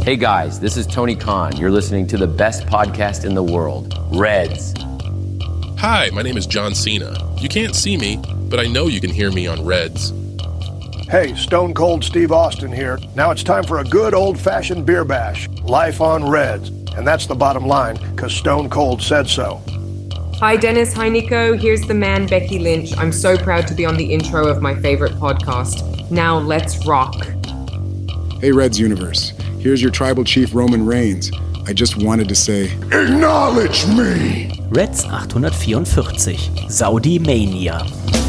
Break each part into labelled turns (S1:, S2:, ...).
S1: Hey guys, this is Tony Khan. You're listening to the best podcast in the world, Reds.
S2: Hi, my name is John Cena. You can't see me, but I know you can hear me on Reds.
S3: Hey, Stone Cold Steve Austin here. Now it's time for a good old-fashioned beer bash. Life on Reds. And that's the bottom line, because Stone Cold said so.
S4: Hi Dennis, hi Nico, here's the man Becky Lynch. I'm so proud to be on the intro of my favorite podcast. Now let's rock.
S5: Hey Reds Universe, here's your tribal chief Roman Reigns. I just wanted to say,
S3: Acknowledge me!
S6: Reds 844, Saudi Mania.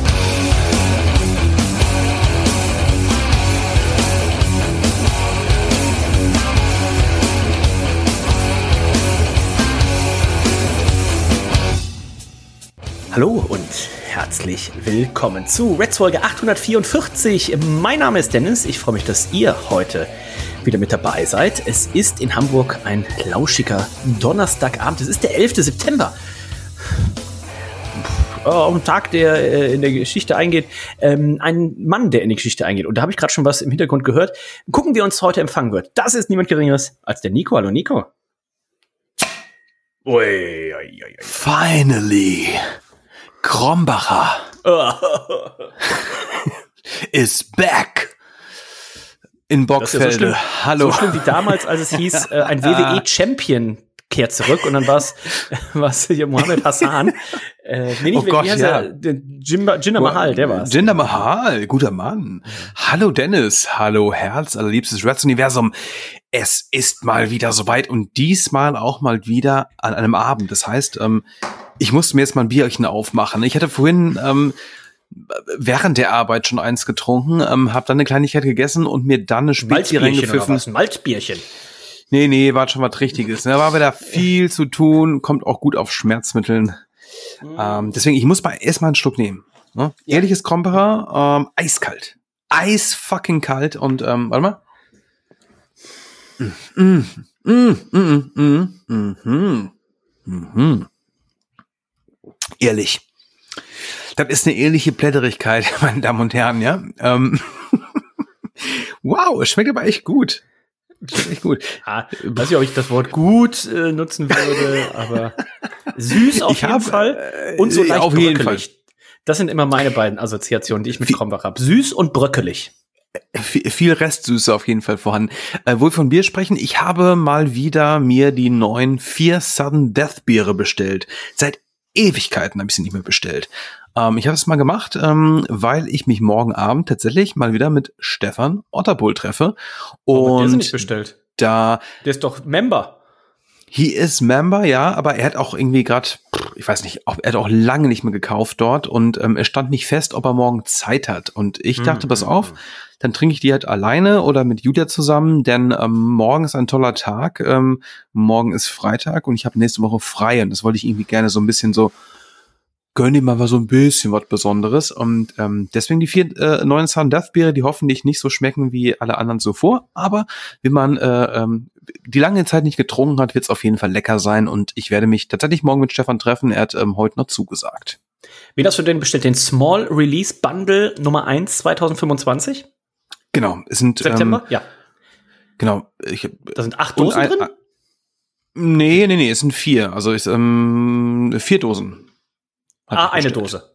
S6: Hallo und herzlich willkommen zu Reds Folge 844. Mein Name ist Dennis. Ich freue mich, dass ihr heute wieder mit dabei seid. Es ist in Hamburg ein lauschiger Donnerstagabend. Es ist der 11. September. Auch ein Tag, der in der Geschichte eingeht. Ein Mann, der in die Geschichte eingeht. Und da habe ich gerade schon was im Hintergrund gehört. Gucken, wie uns heute empfangen wird. Das ist niemand Geringeres als der Nico. Hallo Nico.
S7: Ui. Finally. Krombacher is back in Boxfelde.
S6: Ja so schlimm,
S7: hallo.
S6: So schlimm wie damals, als es hieß, ein WWE-Champion kehrt zurück und dann war es hier Mohammed Hassan. Jinder Mahal, der war's.
S7: Jinder Mahal, guter Mann. Hallo Dennis, hallo Herz, allerliebstes Reds-Universum. Es ist mal wieder soweit und diesmal auch mal wieder an einem Abend. Das heißt, ich musste mir jetzt mal ein Bierchen aufmachen. Ich hatte vorhin während der Arbeit schon eins getrunken, habe dann eine Kleinigkeit gegessen und mir dann eine Spezi reingepfiffen.
S6: Ein Malzbierchen.
S7: Nee, war schon was Richtiges. Da war wieder viel zu tun, kommt auch gut auf Schmerzmitteln. Deswegen, ich muss erstmal einen Schluck nehmen. Ne? Ja. Ehrliches Krombacher, eiskalt. Fucking kalt und, warte mal. Ehrlich. Das ist eine ehrliche Plätterigkeit, meine Damen und Herren, ja. Wow, es schmeckt aber echt gut. Echt gut.
S6: Weiß nicht, ob ich das Wort gut nutzen würde, aber süß auf jeden Fall und so leicht
S7: auf jeden
S6: bröckelig.
S7: Fall.
S6: Das sind immer meine beiden Assoziationen, die ich mit Krombacher habe. Süß und bröckelig.
S7: Viel Restsüße auf jeden Fall vorhanden. Wo wir von Bier sprechen, ich habe mal wieder mir die neuen 4 Sudden Death Biere bestellt. Seit Ewigkeiten habe ich sie nicht mehr bestellt. Ich habe es mal gemacht, weil ich mich morgen Abend tatsächlich mal wieder mit Stefan Otterpohl treffe. Und
S6: der ist nicht bestellt.
S7: Der
S6: ist doch Member.
S7: He is Member, ja, aber er hat auch irgendwie gerade, ich weiß nicht, er hat auch lange nicht mehr gekauft dort und er stand nicht fest, ob er morgen Zeit hat. Und ich dachte, pass auf, dann trinke ich die halt alleine oder mit Julia zusammen, denn morgen ist ein toller Tag. Morgen ist Freitag und ich habe nächste Woche frei und das wollte ich irgendwie gerne so ein bisschen so, gönn ihm mal so ein bisschen was Besonderes und deswegen die 4 neuen Sudden Death Biere, die hoffentlich nicht so schmecken wie alle anderen zuvor, aber wenn man die lange Zeit nicht getrunken hat, wird es auf jeden Fall lecker sein und ich werde mich tatsächlich morgen mit Stefan treffen, er hat heute noch zugesagt.
S6: Wen hast du denn bestellt? Den Small Release Bundle Nummer 1 2025?
S7: Genau, es sind
S6: September? Ja.
S7: Genau.
S6: Da sind 8 Dosen drin?
S7: Nee, es sind 4, also 4 Dosen.
S6: Eine Dose.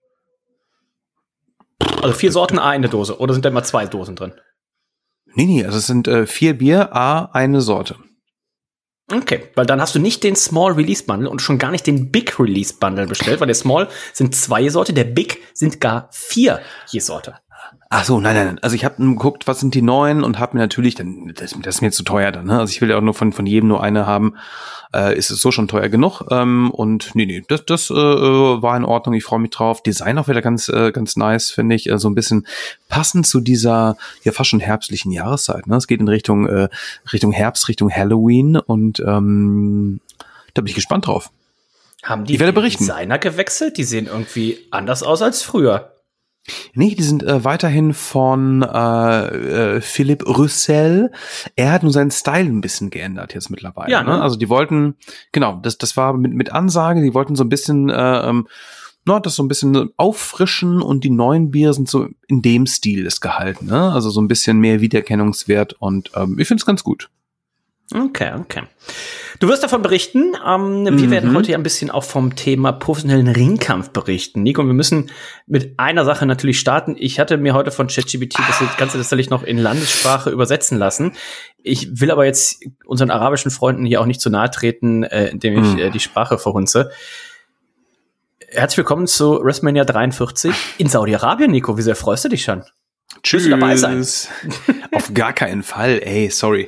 S6: Also 4 Sorten, eine Dose. Oder sind da immer 2 Dosen drin?
S7: Nee, also es sind 4 Bier, eine Sorte.
S6: Okay, weil dann hast du nicht den Small Release Bundle und schon gar nicht den Big Release Bundle bestellt, weil der Small sind 2 Sorte, der Big sind gar 4 je Sorte.
S7: Ach so, nein. Also ich habe geguckt, was sind die neuen und habe mir natürlich, dann das ist mir zu teuer dann. Ne? Also ich will ja auch nur von jedem nur eine haben. Ist es so schon teuer genug? Und nee, das war in Ordnung. Ich freue mich drauf. Design auch wieder ganz nice, finde ich. So ein bisschen passend zu dieser ja fast schon herbstlichen Jahreszeit. Ne? Es geht in Richtung Herbst, Richtung Halloween und da bin ich gespannt drauf.
S6: Haben die
S7: ich werde berichten.
S6: Designer gewechselt? Die sehen irgendwie anders aus als früher.
S7: Nee, die sind weiterhin von Philipp Roussel. Er hat nur seinen Style ein bisschen geändert jetzt mittlerweile.
S6: Ja, ne?
S7: Also die wollten, genau, das war mit Ansage, die wollten so ein bisschen das so ein bisschen auffrischen und die neuen Bier sind so in dem Stil ist gehalten, ne? Also so ein bisschen mehr Wiedererkennungswert und ich finde es ganz gut.
S6: Okay. Du wirst davon berichten. Wir werden heute ja ein bisschen auch vom Thema professionellen Ringkampf berichten. Nico, wir müssen mit einer Sache natürlich starten. Ich hatte mir heute von ChatGPT das Ganze tatsächlich noch in Landessprache übersetzen lassen. Ich will aber jetzt unseren arabischen Freunden hier auch nicht zu nahe treten, indem ich die Sprache verhunze. Herzlich willkommen zu WrestleMania 43 in Saudi-Arabien, Nico. Wie sehr freust du dich schon?
S7: Tschüss.
S6: Willst du dabei sein?
S7: Auf gar keinen Fall. Ey, sorry.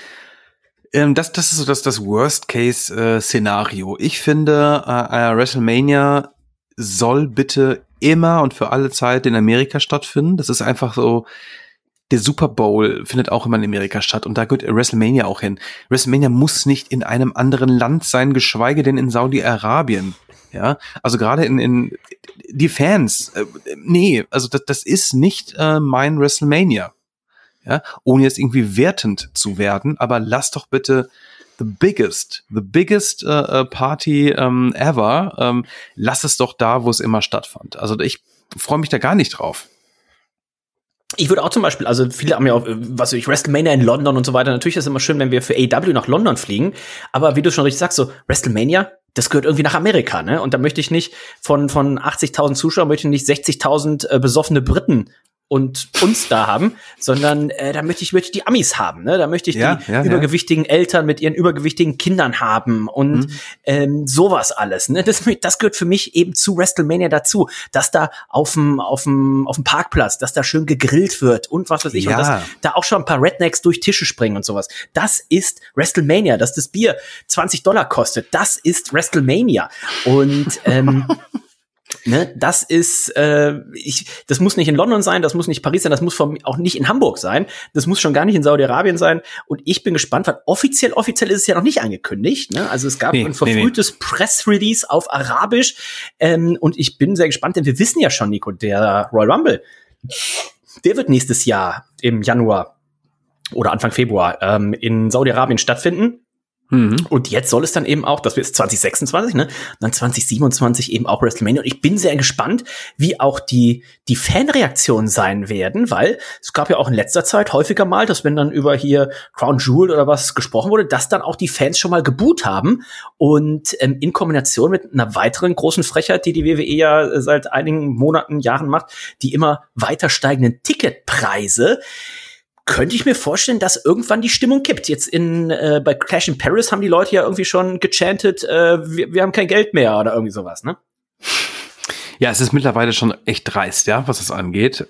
S7: Das ist so das Worst-Case-Szenario. Ich finde, WrestleMania soll bitte immer und für alle Zeit in Amerika stattfinden. Das ist einfach so, der Super Bowl findet auch immer in Amerika statt und da gehört WrestleMania auch hin. WrestleMania muss nicht in einem anderen Land sein, geschweige denn in Saudi-Arabien. Ja, also gerade in die Fans, also das ist nicht mein WrestleMania. Ja, ohne jetzt irgendwie wertend zu werden, aber lass doch bitte the biggest Party ever, lass es doch da, wo es immer stattfand. Also ich freue mich da gar nicht drauf.
S6: Ich würde auch zum Beispiel, also viele haben ja auch, WrestleMania in London und so weiter. Natürlich ist es immer schön, wenn wir für AEW nach London fliegen, aber wie du schon richtig sagst, so WrestleMania, das gehört irgendwie nach Amerika, ne? Und da möchte ich nicht von 80.000 Zuschauern, möchte ich nicht 60.000 besoffene Briten und uns da haben, sondern da möchte ich die Amis haben, ne? Da möchte ich die übergewichtigen Eltern mit ihren übergewichtigen Kindern haben und sowas alles, ne? Das gehört für mich eben zu WrestleMania dazu, dass da auf dem Parkplatz, dass da schön gegrillt wird und was weiß ich, und dass da auch schon ein paar Rednecks durch Tische springen und sowas. Das ist WrestleMania, dass das Bier $20 kostet. Das ist WrestleMania. Und ne, das ist, das muss nicht in London sein, das muss nicht Paris sein, das muss auch nicht in Hamburg sein, das muss schon gar nicht in Saudi-Arabien sein. Und ich bin gespannt, weil offiziell ist es ja noch nicht angekündigt. Ne? Also es gab ein verfrühtes Press-Release auf Arabisch. Und ich bin sehr gespannt, denn wir wissen ja schon, Nico, der Royal Rumble, der wird nächstes Jahr im Januar oder Anfang Februar in Saudi-Arabien stattfinden. Und jetzt soll es dann eben auch, das ist 2026, ne, dann 2027 eben auch WrestleMania. Und ich bin sehr gespannt, wie auch die Fanreaktionen sein werden, weil es gab ja auch in letzter Zeit häufiger mal, dass wenn dann über hier Crown Jewel oder was gesprochen wurde, dass dann auch die Fans schon mal geboot haben. Und in Kombination mit einer weiteren großen Frechheit, die WWE ja seit einigen Monaten, Jahren macht, die immer weiter steigenden Ticketpreise, könnte ich mir vorstellen, dass irgendwann die Stimmung kippt. Jetzt bei Clash in Paris haben die Leute ja irgendwie schon gechantet, wir haben kein Geld mehr oder irgendwie sowas, ne?
S7: Ja, es ist mittlerweile schon echt dreist, ja, was das angeht.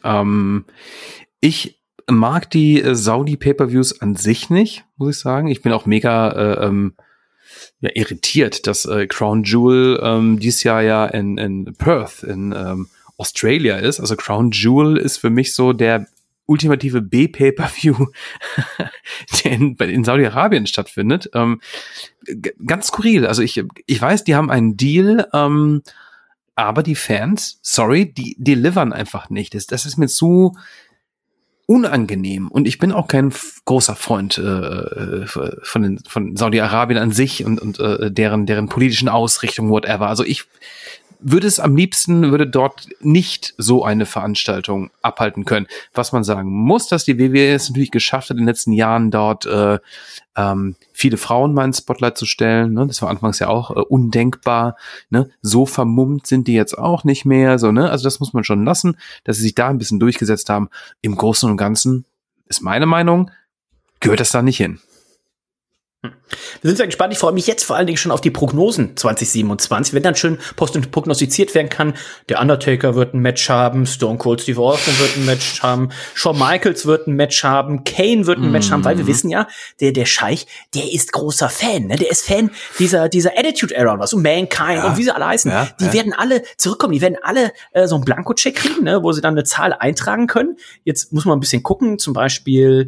S7: Ich mag die Saudi-Pay-Per-Views an sich nicht, muss ich sagen. Ich bin auch mega irritiert, dass Crown Jewel dieses Jahr ja in Perth in Australia ist. Also Crown Jewel ist für mich so der ultimative B-Pay-Per-View, der in Saudi-Arabien stattfindet. Ganz skurril. Also ich weiß, die haben einen Deal, aber die Fans, die delivern einfach nicht. Das ist mir zu unangenehm. Und ich bin auch kein großer Freund von Saudi-Arabien an sich und deren politischen Ausrichtung, whatever. Also ich würde dort nicht so eine Veranstaltung abhalten können. Was man sagen muss, dass die WWE es natürlich geschafft hat, in den letzten Jahren dort viele Frauen mal ins Spotlight zu stellen. Ne? Das war anfangs ja auch undenkbar. Ne? So vermummt sind die jetzt auch nicht mehr. So, ne? Also das muss man schon lassen, dass sie sich da ein bisschen durchgesetzt haben. Im Großen und Ganzen ist meine Meinung, gehört das da nicht hin.
S6: Wir sind sehr gespannt. Ich freue mich jetzt vor allen Dingen schon auf die Prognosen 2027, wenn dann schön prognostiziert werden kann. Der Undertaker wird ein Match haben, Stone Cold Steve Austin wird ein Match haben, Shawn Michaels wird ein Match haben, Kane wird ein Match haben, weil wir wissen ja, der Scheich, der ist großer Fan, ne? Der ist Fan dieser Attitude Era und was, und Mankind und wie sie alle heißen. Die werden alle zurückkommen, die werden alle so einen Blanko-Check kriegen, ne? Wo sie dann eine Zahl eintragen können. Jetzt muss man ein bisschen gucken, zum Beispiel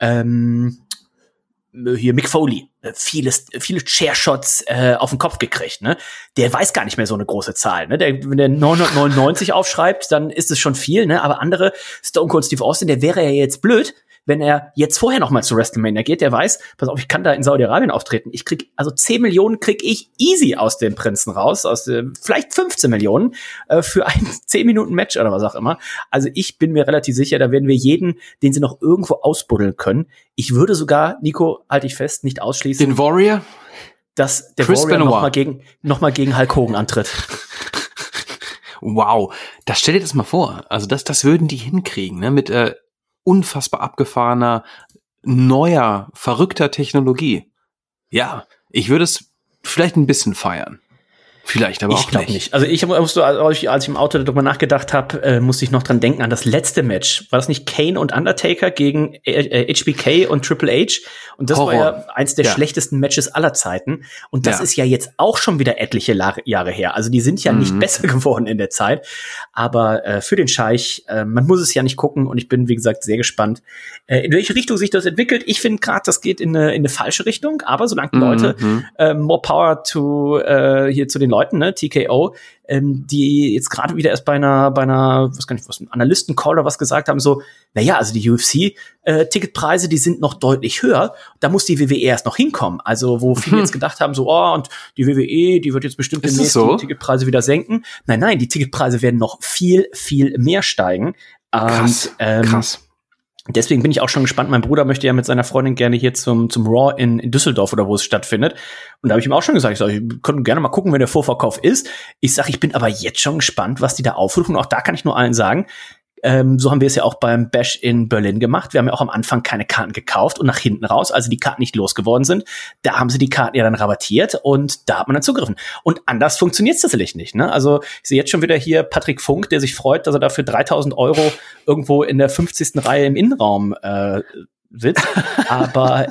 S6: hier Mick Foley, viele Chair-Shots auf den Kopf gekriegt, ne? Der weiß gar nicht mehr so eine große Zahl, ne? Wenn der 999 aufschreibt, dann ist es schon viel, ne? Aber andere, Stone Cold Steve Austin, der wäre ja jetzt blöd, wenn er jetzt vorher noch mal zu WrestleMania geht, der weiß, pass auf, ich kann da in Saudi-Arabien auftreten. Ich krieg, also 10 Millionen krieg ich easy aus dem Prinzen raus, vielleicht 15 Millionen für ein 10-Minuten-Match oder was auch immer. Also ich bin mir relativ sicher, da werden wir jeden, den sie noch irgendwo ausbuddeln können. Ich würde sogar, Nico, halte ich fest, nicht ausschließen.
S7: Den Warrior?
S6: Dass der
S7: Chris
S6: Warrior
S7: Benoit
S6: noch mal gegen Hulk Hogan antritt.
S7: Wow, das stell dir das mal vor. Also das würden die hinkriegen, ne? Mit unfassbar abgefahrener, neuer, verrückter Technologie. Ja, ich würde es vielleicht ein bisschen feiern. Vielleicht, aber
S6: ich glaube nicht. Also als ich im Auto darüber nachgedacht habe, musste ich noch dran denken an das letzte Match. War das nicht Kane und Undertaker gegen HBK und Triple H? Und das
S7: Horror.
S6: war ja eins der schlechtesten Matches aller Zeiten. Und das ist ja jetzt auch schon wieder etliche Jahre her. Also die sind ja nicht besser geworden in der Zeit. Aber für den Scheich, man muss es ja nicht gucken. Und ich bin, wie gesagt, sehr gespannt, in welche Richtung sich das entwickelt. Ich finde gerade, das geht in eine falsche Richtung. Aber solange die Leute more power to hier zu den Leuten, ne, TKO, die jetzt gerade wieder erst bei einer, was kann ich, was, Analysten-Call oder was gesagt haben, so, naja, also die UFC-Ticketpreise, die sind noch deutlich höher, da muss die WWE erst noch hinkommen. Also, wo viele jetzt gedacht haben, so, und die WWE, die wird jetzt bestimmt demnächst die Ticketpreise wieder senken. Nein, die Ticketpreise werden noch viel, viel mehr steigen.
S7: Krass.
S6: Deswegen bin ich auch schon gespannt. Mein Bruder möchte ja mit seiner Freundin gerne hier zum Raw in Düsseldorf oder wo es stattfindet. Und da habe ich ihm auch schon gesagt, ich könnte gerne mal gucken, wenn der Vorverkauf ist. Ich sage, ich bin aber jetzt schon gespannt, was die da aufrufen. Auch da kann ich nur allen sagen, so haben wir es ja auch beim Bash in Berlin gemacht. Wir haben ja auch am Anfang keine Karten gekauft und nach hinten raus, also die Karten nicht losgeworden sind, da haben sie die Karten ja dann rabattiert und da hat man dann zugegriffen. Und anders funktioniert es tatsächlich nicht, ne? Also ich sehe jetzt schon wieder hier Patrick Funk, der sich freut, dass er dafür 3.000 € irgendwo in der 50. Reihe im Innenraum sitzt. Aber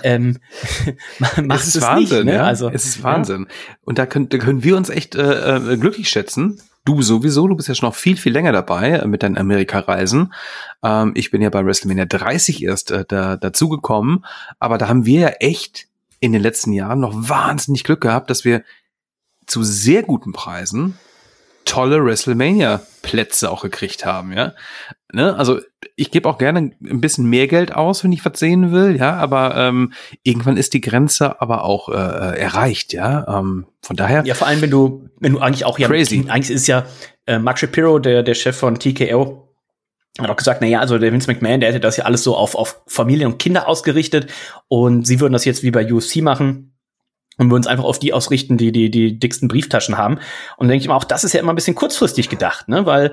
S6: macht es
S7: Wahnsinn,
S6: nicht, ne?
S7: Ja?
S6: Also,
S7: es ist Wahnsinn. Ja. Und da können wir uns echt glücklich schätzen. Du sowieso, du bist ja schon noch viel, viel länger dabei mit deinen Amerika-Reisen. Ich bin ja bei WrestleMania 30 erst dazugekommen, aber da haben wir ja echt in den letzten Jahren noch wahnsinnig Glück gehabt, dass wir zu sehr guten Preisen tolle WrestleMania-Plätze auch gekriegt haben, ja. Ne? Also ich gebe auch gerne ein bisschen mehr Geld aus, wenn ich was sehen will, ja, aber irgendwann ist die Grenze aber auch erreicht, ja. Von daher.
S6: Ja, vor allem, wenn du eigentlich auch
S7: crazy.
S6: Eigentlich ist ja Mark Shapiro, der Chef von TKO, hat auch gesagt, naja, also der Vince McMahon, der hätte das ja alles so auf Familie und Kinder ausgerichtet und sie würden das jetzt wie bei UFC machen. Und wir uns einfach auf die ausrichten, die dicksten Brieftaschen haben. Und dann denke ich immer, auch das ist ja immer ein bisschen kurzfristig gedacht, ne? Weil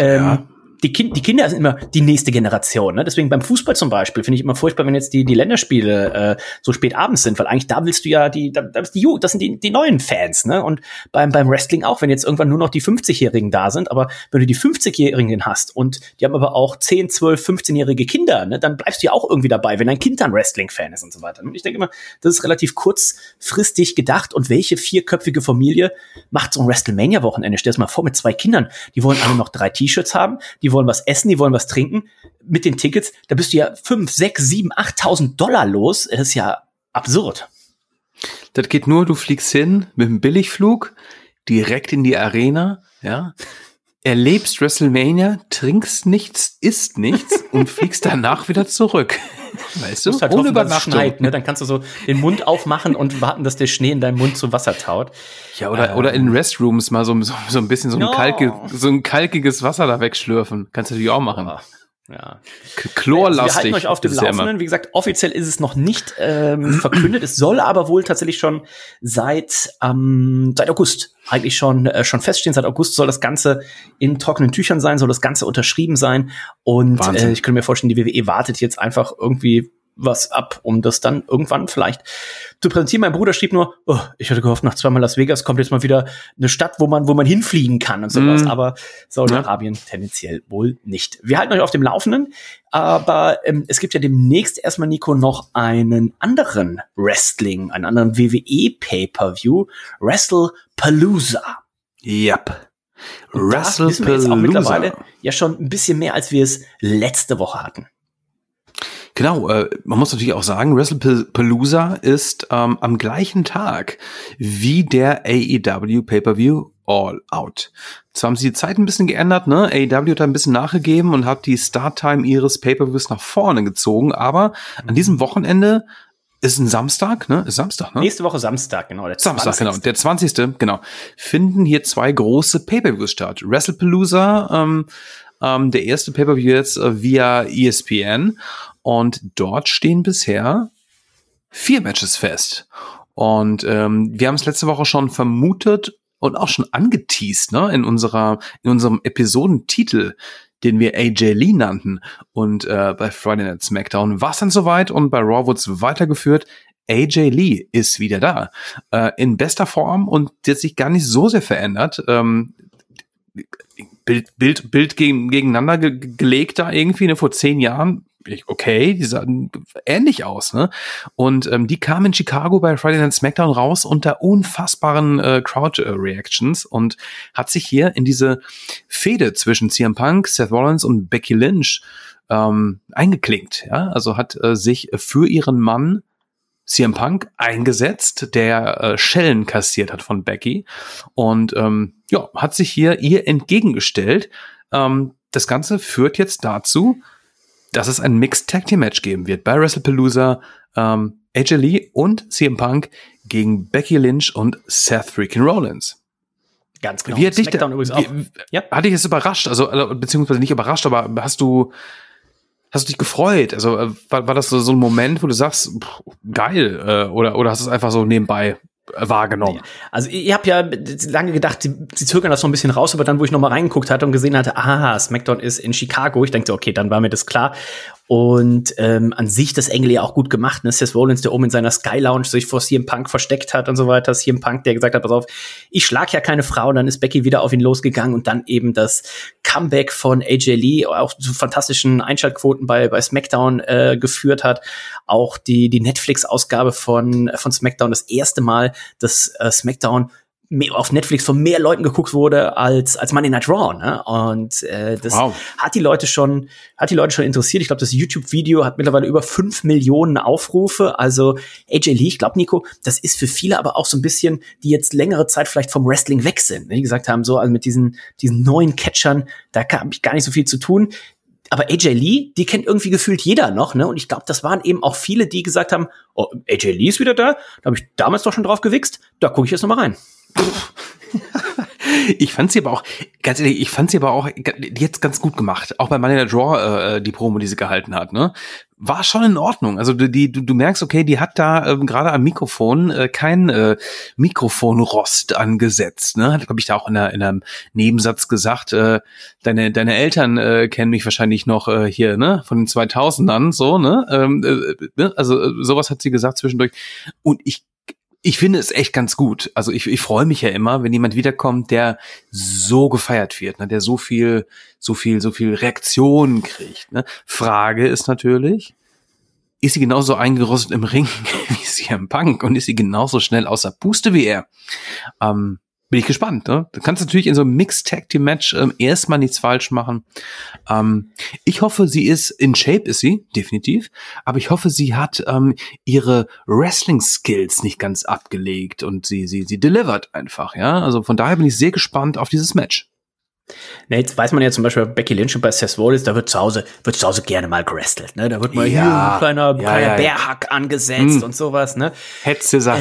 S6: die Kinder sind immer die nächste Generation, ne? Deswegen beim Fußball zum Beispiel finde ich immer furchtbar, wenn jetzt die Länderspiele so spät abends sind, weil eigentlich da willst du ja das sind die neuen Fans, ne? Und beim Wrestling auch, wenn jetzt irgendwann nur noch die 50-Jährigen da sind, aber wenn du die 50-Jährigen hast und die haben aber auch 10, 12, 15-jährige Kinder, ne? Dann bleibst du ja auch irgendwie dabei, wenn dein Kind dann Wrestling-Fan ist und so weiter. Und ich denke immer, das ist relativ kurzfristig gedacht und welche 4-köpfige Familie macht so ein WrestleMania-Wochenende? Stell dir das mal vor, mit 2 Kindern, die wollen alle noch 3 T-Shirts haben, die wollen was essen, die wollen was trinken. Mit den Tickets, da bist du ja 5, 6, 7, 8.000 $ los. Das ist ja absurd.
S7: Das geht nur, du fliegst hin mit dem Billigflug, direkt in die Arena, ja, erlebst WrestleMania, trinkst nichts, isst nichts und fliegst danach wieder zurück. Weißt du?
S6: Halt
S7: ohne
S6: hoffen, dass es
S7: Übernachtung.
S6: schneit, ne? Dann kannst du so den Mund aufmachen und warten, dass der Schnee in deinem Mund zu Wasser taut.
S7: Ja, oder in Restrooms mal so ein bisschen so ein kalkiges Wasser da wegschlürfen. Kannst du natürlich auch machen.
S6: Ja.
S7: Chlorlastig.
S6: Wir halten euch auf dem Laufenden. Wie gesagt, offiziell ist es noch nicht verkündet. Es soll aber wohl tatsächlich schon seit August eigentlich schon feststehen. Seit August soll das Ganze in trockenen Tüchern sein, soll das Ganze unterschrieben sein. Und ich könnte mir vorstellen, die WWE wartet jetzt einfach irgendwie was ab, um das dann irgendwann vielleicht zu präsentieren. Mein Bruder schrieb nur, ich hatte gehofft, nach 2-mal Las Vegas kommt jetzt mal wieder eine Stadt, wo man hinfliegen kann und sowas, aber Saudi-Arabien tendenziell wohl nicht. Wir halten euch auf dem Laufenden, aber es gibt ja demnächst erstmal, Nico, noch einen anderen WWE Pay-Per-View, WrestlePalooza.
S7: Yep.
S6: WrestlePalooza. Wissen wir jetzt auch mittlerweile ja schon ein bisschen mehr, als wir es letzte Woche hatten.
S7: Genau, man muss natürlich auch sagen, WrestlePalooza ist am gleichen Tag wie der AEW Pay-Per-View All Out. Zwar haben sie die Zeit ein bisschen geändert, ne? AEW hat da ein bisschen nachgegeben und hat die Starttime ihres Pay-Per-Views nach vorne gezogen, aber an diesem Wochenende ist ein Samstag, ne? Ist Samstag, ne?
S6: Nächste Woche Samstag, genau. Der
S7: Samstag, genau. Der 20. Genau. Finden hier 2 große Pay-Per-Views statt. WrestlePalooza, der erste Pay-Per-View jetzt via ESPN. Und dort stehen bisher 4 Matches fest. Und wir haben es letzte Woche schon vermutet und auch schon angeteased, ne? In unserem Episodentitel, den wir AJ Lee nannten. Und bei Friday Night SmackDown war es dann soweit und bei Raw wurde es weitergeführt. AJ Lee ist wieder da. In bester Form und der hat sich gar nicht so sehr verändert. Bild gegeneinander gelegt da irgendwie, ne, vor 10 Jahren. Okay, die sahen ähnlich aus, ne? Und die kamen in Chicago bei Friday Night SmackDown raus unter unfassbaren Crowd-Reactions und hat sich hier in diese Fehde zwischen CM Punk, Seth Rollins und Becky Lynch eingeklinkt, ja? Also hat sich für ihren Mann CM Punk eingesetzt, der Schellen kassiert hat von Becky und hat sich hier ihr entgegengestellt. Das Ganze führt jetzt dazu, dass es ein Mixed Tag Team Match geben wird bei WrestlePalooza, AJ Lee und CM Punk gegen Becky Lynch und Seth freaking Rollins.
S6: Ganz genau.
S7: Wie hat dich
S6: Hat
S7: dich das überrascht? Also beziehungsweise nicht überrascht, aber hast du dich gefreut? Also war das so ein Moment, wo du sagst, geil, oder hast du es einfach so nebenbei wahrgenommen?
S6: Also ich habe ja lange gedacht, sie zögern das noch ein bisschen raus, aber dann, wo ich noch mal reingeguckt hatte und gesehen hatte, SmackDown ist in Chicago, ich dachte, okay, dann war mir das klar. Und an sich das Angle ja auch gut gemacht, ne? Seth Rollins, der oben in seiner Sky Lounge sich vor CM Punk versteckt hat und so weiter. CM Punk, der gesagt hat, pass auf, ich schlag ja keine Frau. Und dann ist Becky wieder auf ihn losgegangen und dann eben das Comeback von AJ Lee, auch zu fantastischen Einschaltquoten bei SmackDown geführt hat. Auch die Netflix-Ausgabe von SmackDown, das erste Mal, dass SmackDown auf Netflix von mehr Leuten geguckt wurde als Monday Night Raw, ne? Und das hat die Leute schon interessiert. Ich glaube, das YouTube-Video hat mittlerweile über 5 Millionen Aufrufe. Also AJ Lee, ich glaube, Nico, das ist für viele aber auch so ein bisschen, die jetzt längere Zeit vielleicht vom Wrestling weg sind. Die gesagt haben, so, also mit diesen neuen Catchern, da habe ich gar nicht so viel zu tun. Aber AJ Lee, die kennt irgendwie gefühlt jeder noch, ne? Und ich glaube, das waren eben auch viele, die gesagt haben, oh, AJ Lee ist wieder da habe ich damals doch schon drauf gewichst, da gucke ich jetzt noch mal rein.
S7: Ich fand sie aber auch, ganz ehrlich, jetzt ganz gut gemacht. Auch bei Monday Night Raw, die Promo, die sie gehalten hat, ne? War schon in Ordnung. Also du merkst, okay, die hat da gerade am Mikrofon kein Mikrofonrost angesetzt, ne? Hat, glaube ich, da auch in einem Nebensatz gesagt, deine Eltern kennen mich wahrscheinlich noch hier, ne? Von den 2000ern, so, ne? Also sowas hat sie gesagt zwischendurch. Und ich finde es echt ganz gut. Also ich freue mich ja immer, wenn jemand wiederkommt, der so gefeiert wird, ne, der so viel Reaktionen kriegt. Ne. Frage ist natürlich, ist sie genauso eingerostet im Ring wie CM Punk und ist sie genauso schnell außer Puste wie er? Bin ich gespannt, ne? Du kannst natürlich in so einem Mixed Tag Team Match erstmal nichts falsch machen. Ich hoffe, sie ist in Shape, ist sie, definitiv. Aber ich hoffe, sie hat ihre Wrestling Skills nicht ganz abgelegt und sie delivert einfach, ja? Also von daher bin ich sehr gespannt auf dieses Match.
S6: Na, jetzt weiß man ja zum Beispiel bei Becky Lynch und bei Seth Rollins, da wird zu Hause gerne mal gerestelt, ne? Da wird mal hier ein kleiner Bärhack angesetzt und sowas, ne?
S7: Hetzeser.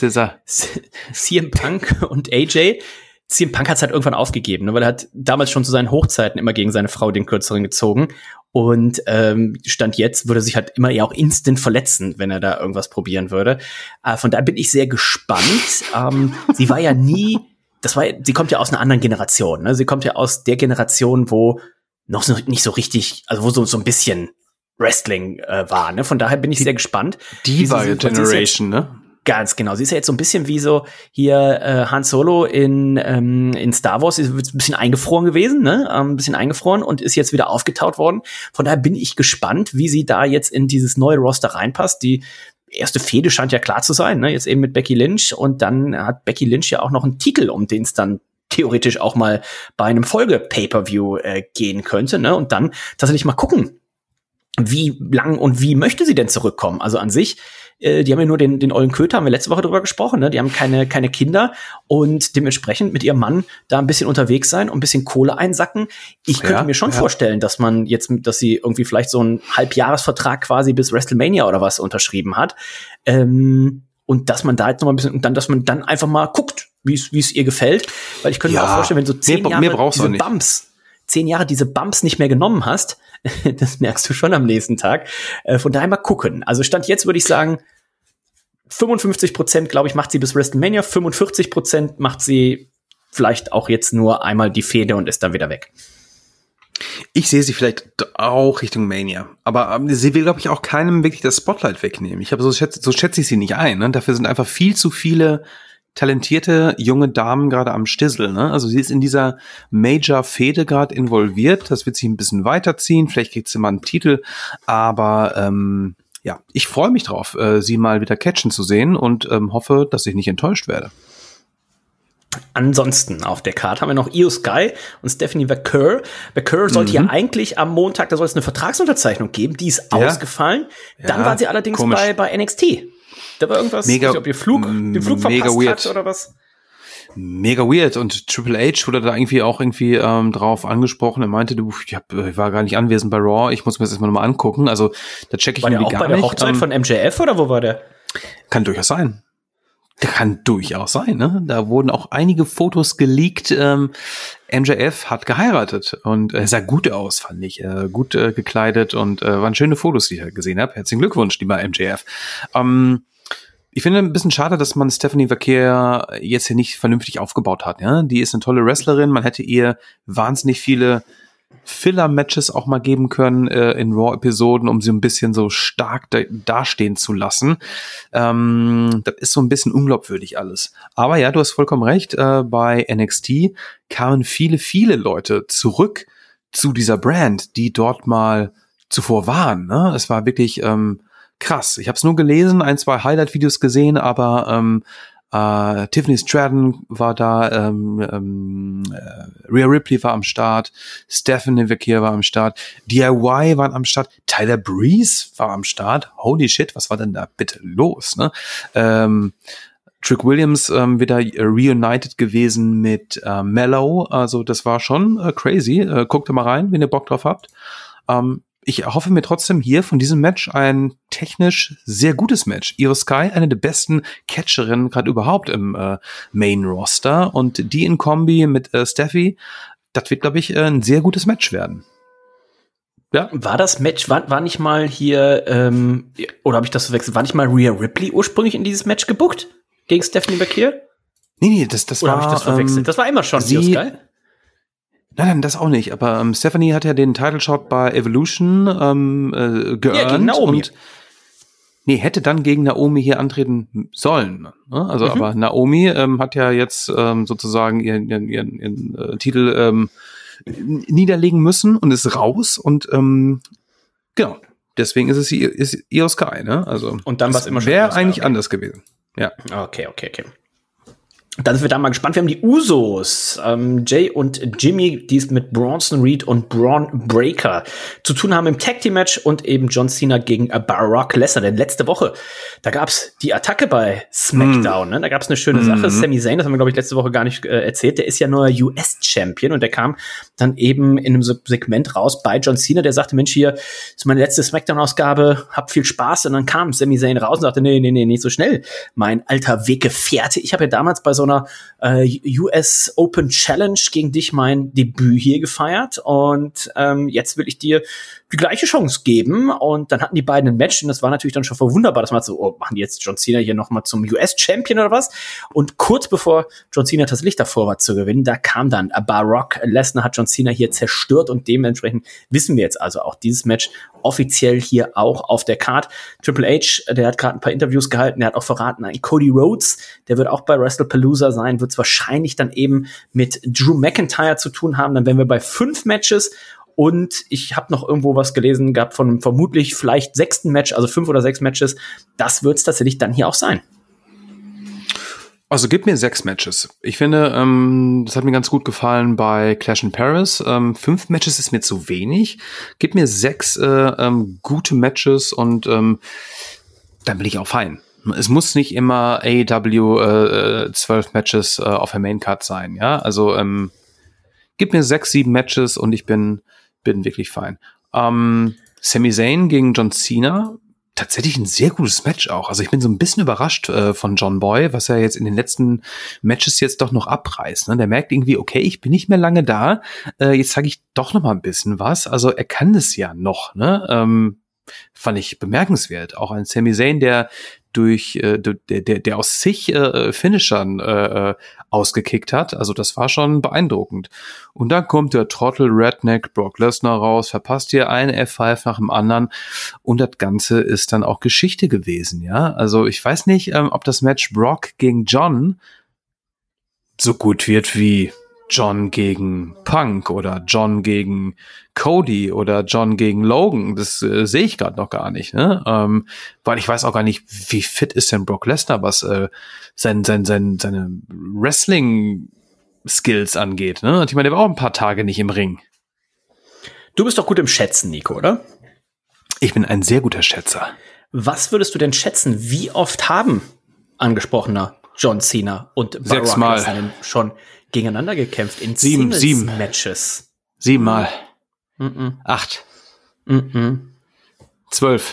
S6: CM Punk und AJ. CM Punk hat es halt irgendwann aufgegeben, ne? Weil er hat damals schon zu seinen Hochzeiten immer gegen seine Frau den Kürzeren gezogen. Und Stand jetzt würde er sich halt immer ja auch instant verletzen, wenn er da irgendwas probieren würde. Von daher bin ich sehr gespannt. Sie war ja nie sie kommt ja aus einer anderen Generation, ne? Sie kommt ja aus der Generation, wo noch so, nicht so richtig, also wo so ein bisschen Wrestling war, ne? Von daher bin ich sehr gespannt.
S7: Diva Generation, ne?
S6: Ganz genau. Sie ist ja jetzt so ein bisschen wie so hier Han Solo in Star Wars, ist ein bisschen eingefroren gewesen, ne? Ein bisschen eingefroren und ist jetzt wieder aufgetaut worden. Von daher bin ich gespannt, wie sie da jetzt in dieses neue Roster reinpasst. Die erste Fehde scheint ja klar zu sein, ne? Jetzt eben mit Becky Lynch und dann hat Becky Lynch ja auch noch einen Titel, um den es dann theoretisch auch mal bei einem Folge-Pay-Per-View gehen könnte, ne? Und dann tatsächlich mal gucken, wie lang und wie möchte sie denn zurückkommen? Also an sich, die haben ja nur den ollen Köter, haben wir letzte Woche drüber gesprochen, ne? Die haben keine Kinder und dementsprechend mit ihrem Mann da ein bisschen unterwegs sein und ein bisschen Kohle einsacken. Ich könnte mir schon vorstellen, dass dass sie irgendwie vielleicht so einen Halbjahresvertrag quasi bis WrestleMania oder was unterschrieben hat. Und dass man da jetzt noch mal ein bisschen, und dann, dass man dann einfach mal guckt, wie es ihr gefällt. Weil ich könnte mir auch vorstellen, wenn so 10 Jahre diese Bumps nicht mehr genommen hast, das merkst du schon am nächsten Tag. Von daher mal gucken. Also Stand jetzt würde ich sagen, 55%, glaube ich, macht sie bis WrestleMania, 45% macht sie vielleicht auch jetzt nur einmal die Fehde und ist dann wieder weg.
S7: Ich sehe sie vielleicht auch Richtung Mania. Aber sie will, glaube ich, auch keinem wirklich das Spotlight wegnehmen. So schätze ich sie nicht ein. Ne? Dafür sind einfach viel zu viele talentierte junge Damen gerade am Stissel. Ne? Also sie ist in dieser Major-Fehde gerade involviert. Das wird sich ein bisschen weiterziehen. Vielleicht kriegt sie mal einen Titel. Aber ja, ich freue mich drauf, sie mal wieder catchen zu sehen und hoffe, dass ich nicht enttäuscht werde.
S6: Ansonsten auf der Karte haben wir noch Io Sky und Stephanie Vaquer. Vaquer sollte ja eigentlich am Montag, da soll es eine Vertragsunterzeichnung geben, die ist ausgefallen. Dann war sie allerdings bei NXT. Da war irgendwas,
S7: mega,
S6: ich weiß nicht, ob ihr den Flug verpasst hat oder was.
S7: Mega weird. Und Triple H wurde da irgendwie drauf angesprochen. Er meinte, ich war gar nicht anwesend bei Raw, ich muss mir das erstmal nochmal angucken. Also da checke ich irgendwie gar nicht. War der auch bei der Hochzeit von MJF oder wo war der? Kann durchaus sein. Ne? Da wurden auch einige Fotos geleakt. MJF hat geheiratet und er sah gut aus, fand ich. Gut gekleidet und waren schöne Fotos, die ich gesehen habe. Herzlichen Glückwunsch, lieber MJF. Ich finde ein bisschen schade, dass man Stephanie Vaquer jetzt hier nicht vernünftig aufgebaut hat. Ja? Die ist eine tolle Wrestlerin. Man hätte ihr wahnsinnig viele Filler-Matches auch mal geben können in Raw-Episoden, um sie ein bisschen so stark dastehen zu lassen. Das ist so ein bisschen unglaubwürdig alles. Aber ja, du hast vollkommen recht. Bei NXT kamen viele, viele Leute zurück zu dieser Brand, die dort mal zuvor waren. Ne? Es war wirklich krass. Ich habe es nur gelesen, 1, 2 Highlight-Videos gesehen, aber Tiffany Stratton war da, Rhea Ripley war am Start, Stephanie Vaquer war am Start, DIY waren am Start, Tyler Breeze war am Start. Holy shit, was war denn da bitte los? Ne? Trick Williams wieder reunited gewesen mit Mellow, also das war schon crazy. Guckt da mal rein, wenn ihr Bock drauf habt. Ich hoffe mir trotzdem hier von diesem Match ein technisch sehr gutes Match. Io Sky, eine der besten Catcherinnen gerade überhaupt im Main-Roster. Und die in Kombi mit Steffi, das wird, glaube ich, ein sehr gutes Match werden. Ja. War das Match, war nicht mal hier, oder habe ich das verwechselt, war nicht mal Rhea Ripley ursprünglich in dieses Match gebuckt? Gegen Stephanie Vaquer? Nee, das
S6: oder
S7: war...
S6: habe ich das verwechselt? Das war immer schon Io Sky?
S7: Nein, das auch nicht. Aber Stephanie hat ja den Title Shot bei Evolution geearnt.
S6: Ja, gegen Naomi.
S7: Hätte dann gegen Naomi hier antreten sollen. Ne? Also, aber Naomi hat ja jetzt sozusagen ihren Titel niederlegen müssen und ist raus. Und genau, deswegen ist es Io Sky. Ne? Also,
S6: und dann war es immer schon.
S7: Wäre eigentlich anders gewesen. Ja.
S6: Okay. Dann sind wir da mal gespannt. Wir haben die Usos, Jay und Jimmy, die es mit Bronson Reed und Braun Breaker zu tun haben im Tag Team Match und eben John Cena gegen Brock Lesnar. Denn letzte Woche, da gab's die Attacke bei SmackDown. Ne? Da gab's eine schöne Sache. Sami Zayn, das haben wir, glaube ich, letzte Woche gar nicht erzählt. Der ist ja neuer US-Champion und der kam dann eben in einem Segment raus bei John Cena. Der sagte, Mensch, hier ist meine letzte SmackDown-Ausgabe, habt viel Spaß. Und dann kam Sami Zayn raus und sagte, nee, nicht so schnell. Mein alter Weggefährte. Ich habe ja damals bei so einer US Open Challenge gegen dich mein Debüt hier gefeiert und jetzt will ich dir die gleiche Chance geben. Und dann hatten die beiden ein Match und das war natürlich dann schon wunderbar, dass man so, machen die jetzt John Cena hier nochmal zum US-Champion oder was? Und kurz bevor John Cena tatsächlich davor war zu gewinnen, da kam dann Brock Lesnar, hat John Cena hier zerstört und dementsprechend wissen wir jetzt also auch dieses Match offiziell hier auch auf der Card. Triple H, der hat gerade ein paar Interviews gehalten, der hat auch verraten, Cody Rhodes, der wird auch bei WrestlePalooza sein, wird es wahrscheinlich dann eben mit Drew McIntyre zu tun haben. Dann wären wir bei 5 Matches. Und ich habe noch irgendwo was gelesen gehabt von einem vermutlich vielleicht 6. Match, also 5 oder 6 Matches. Das wird es tatsächlich dann hier auch sein.
S7: Also gib mir 6 Matches. Ich finde, das hat mir ganz gut gefallen bei Clash in Paris. 5 Matches ist mir zu wenig. Gib mir 6 gute Matches und dann bin ich auch fein. Es muss nicht immer AEW 12 Matches auf der Maincard sein, ja. Also gib mir 6, 7 Matches und ich bin wirklich fein. Sami Zayn gegen John Cena, tatsächlich ein sehr gutes Match auch. Also ich bin so ein bisschen überrascht von John Boy, was er jetzt in den letzten Matches jetzt doch noch abreißt. Ne? Der merkt irgendwie, okay, ich bin nicht mehr lange da, jetzt zeige ich doch noch mal ein bisschen was. Also er kann das ja noch, ne? Fand ich bemerkenswert. Auch ein Sami Zayn, der der aus sich Finishern ausgekickt hat. Also das war schon beeindruckend. Und dann kommt der Trottel Redneck Brock Lesnar raus, verpasst hier einen F5 nach dem anderen und das Ganze ist dann auch Geschichte gewesen, ja. Also ich weiß nicht, ob das Match Brock gegen John so gut wird wie John gegen Punk oder John gegen Cody oder John gegen Logan. Das sehe ich gerade noch gar nicht, ne? Weil ich weiß auch gar nicht, wie fit ist denn Brock Lesnar, was seine Wrestling-Skills angeht, ne? Und ich meine, der war auch ein paar Tage nicht im Ring.
S6: Du bist doch gut im Schätzen, Nico, oder?
S7: Ich bin ein sehr guter Schätzer.
S6: Was würdest du denn schätzen? Wie oft haben angesprochener John Cena und Brock Lesnar schon gegeneinander gekämpft in
S7: 7
S6: Matches?
S7: 7 Mal.
S6: 8.
S7: 12.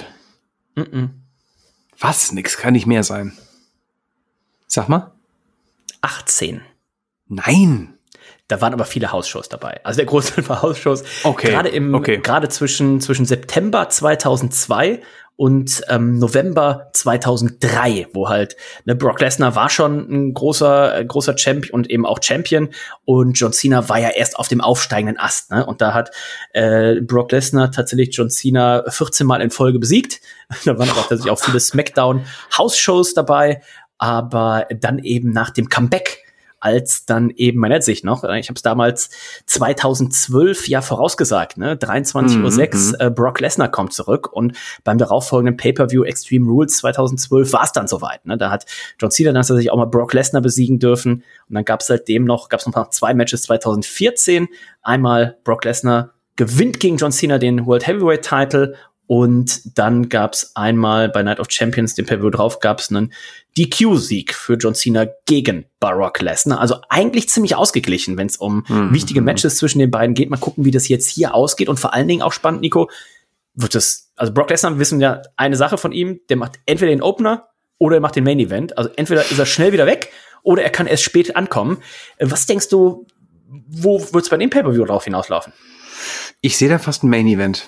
S7: Was? Nix kann nicht mehr sein. Sag mal.
S6: 18.
S7: Nein.
S6: Da waren aber viele Hausshows dabei. Also der Großteil war Hausshows.
S7: Okay.
S6: Gerade zwischen September 2002 und November 2003, wo halt Brock Lesnar war schon ein großer Champion und eben auch Champion und John Cena war ja erst auf dem aufsteigenden Ast, ne? Und da hat Brock Lesnar tatsächlich John Cena 14 Mal in Folge besiegt. Da waren aber tatsächlich auch viele Smackdown-Hausshows dabei, aber dann eben nach dem Comeback, als dann eben, man erinnert sich noch, ich habe es damals 2012 ja vorausgesagt, ne? 23:06 Uhr, Brock Lesnar kommt zurück und beim darauffolgenden Pay-Per-View Extreme Rules 2012 war es dann soweit, ne? Da hat John Cena dann tatsächlich auch mal Brock Lesnar besiegen dürfen und dann gab es seitdem noch 2 Matches 2014. Einmal Brock Lesnar gewinnt gegen John Cena den World Heavyweight Title und dann gab's einmal bei Night of Champions, dem Pay-Per-View drauf, gab's einen DQ-Sieg für John Cena gegen Brock Lesnar. Also eigentlich ziemlich ausgeglichen, wenn es um wichtige Matches zwischen den beiden geht. Mal gucken, wie das jetzt hier ausgeht. Und vor allen Dingen auch spannend, Nico, also Brock Lesnar, wir wissen ja eine Sache von ihm, der macht entweder den Opener oder er macht den Main Event. Also entweder ist er schnell wieder weg oder er kann erst spät ankommen. Was denkst du, wo wird's bei dem Pay-Per-View drauf hinauslaufen?
S7: Ich sehe da fast ein Main Event.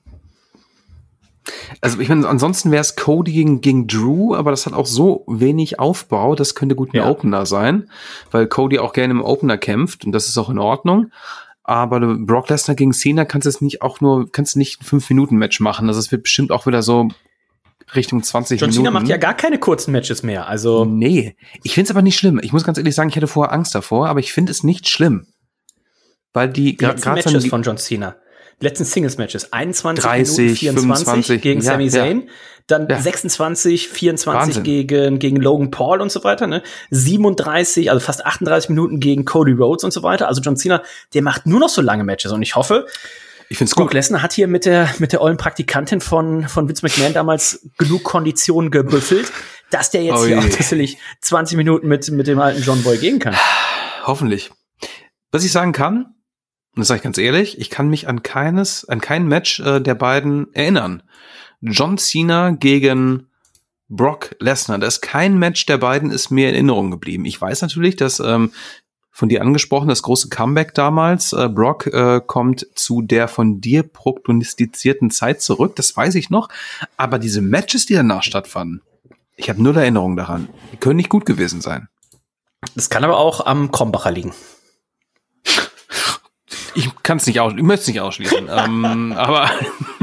S7: Also ich meine, ansonsten wäre es Cody gegen Drew, aber das hat auch so wenig Aufbau, das könnte gut ein Opener sein, weil Cody auch gerne im Opener kämpft und das ist auch in Ordnung. Aber Brock Lesnar gegen Cena kannst du nicht ein 5-Minuten-Match machen. Also es wird bestimmt auch wieder so Richtung 20 Minuten.
S6: John Cena macht ja gar keine kurzen Matches mehr. Also
S7: nee, ich finde es aber nicht schlimm. Ich muss ganz ehrlich sagen, ich hatte vorher Angst davor, aber ich finde es nicht schlimm. Weil die
S6: letzten Matches von John Cena, die letzten Singles-Matches, 21
S7: 30,
S6: Minuten 24
S7: 25,
S6: gegen Sami Zayn, dann 26, 24 gegen Logan Paul und so weiter, ne? 37, also fast 38 Minuten gegen Cody Rhodes und so weiter. Also John Cena, der macht nur noch so lange Matches und ich hoffe, Brock Lesnar hat hier mit der ollen Praktikantin von Vince McMahon damals genug Konditionen gebüffelt, dass der jetzt hier auch tatsächlich 20 Minuten mit dem alten John Boy gehen kann.
S7: Hoffentlich. Was ich sagen kann, und das sage ich ganz ehrlich, ich kann mich an kein Match der beiden erinnern. John Cena gegen Brock Lesnar, das ist kein Match der beiden ist mir in Erinnerung geblieben. Ich weiß natürlich, dass von dir angesprochen, das große Comeback damals, Brock kommt zu der von dir prognostizierten Zeit zurück, das weiß ich noch, aber diese Matches, die danach stattfanden, ich habe null Erinnerung daran. Die können nicht gut gewesen sein.
S6: Das kann aber auch am Krombacher liegen.
S7: Ich möchte es nicht ausschließen, aber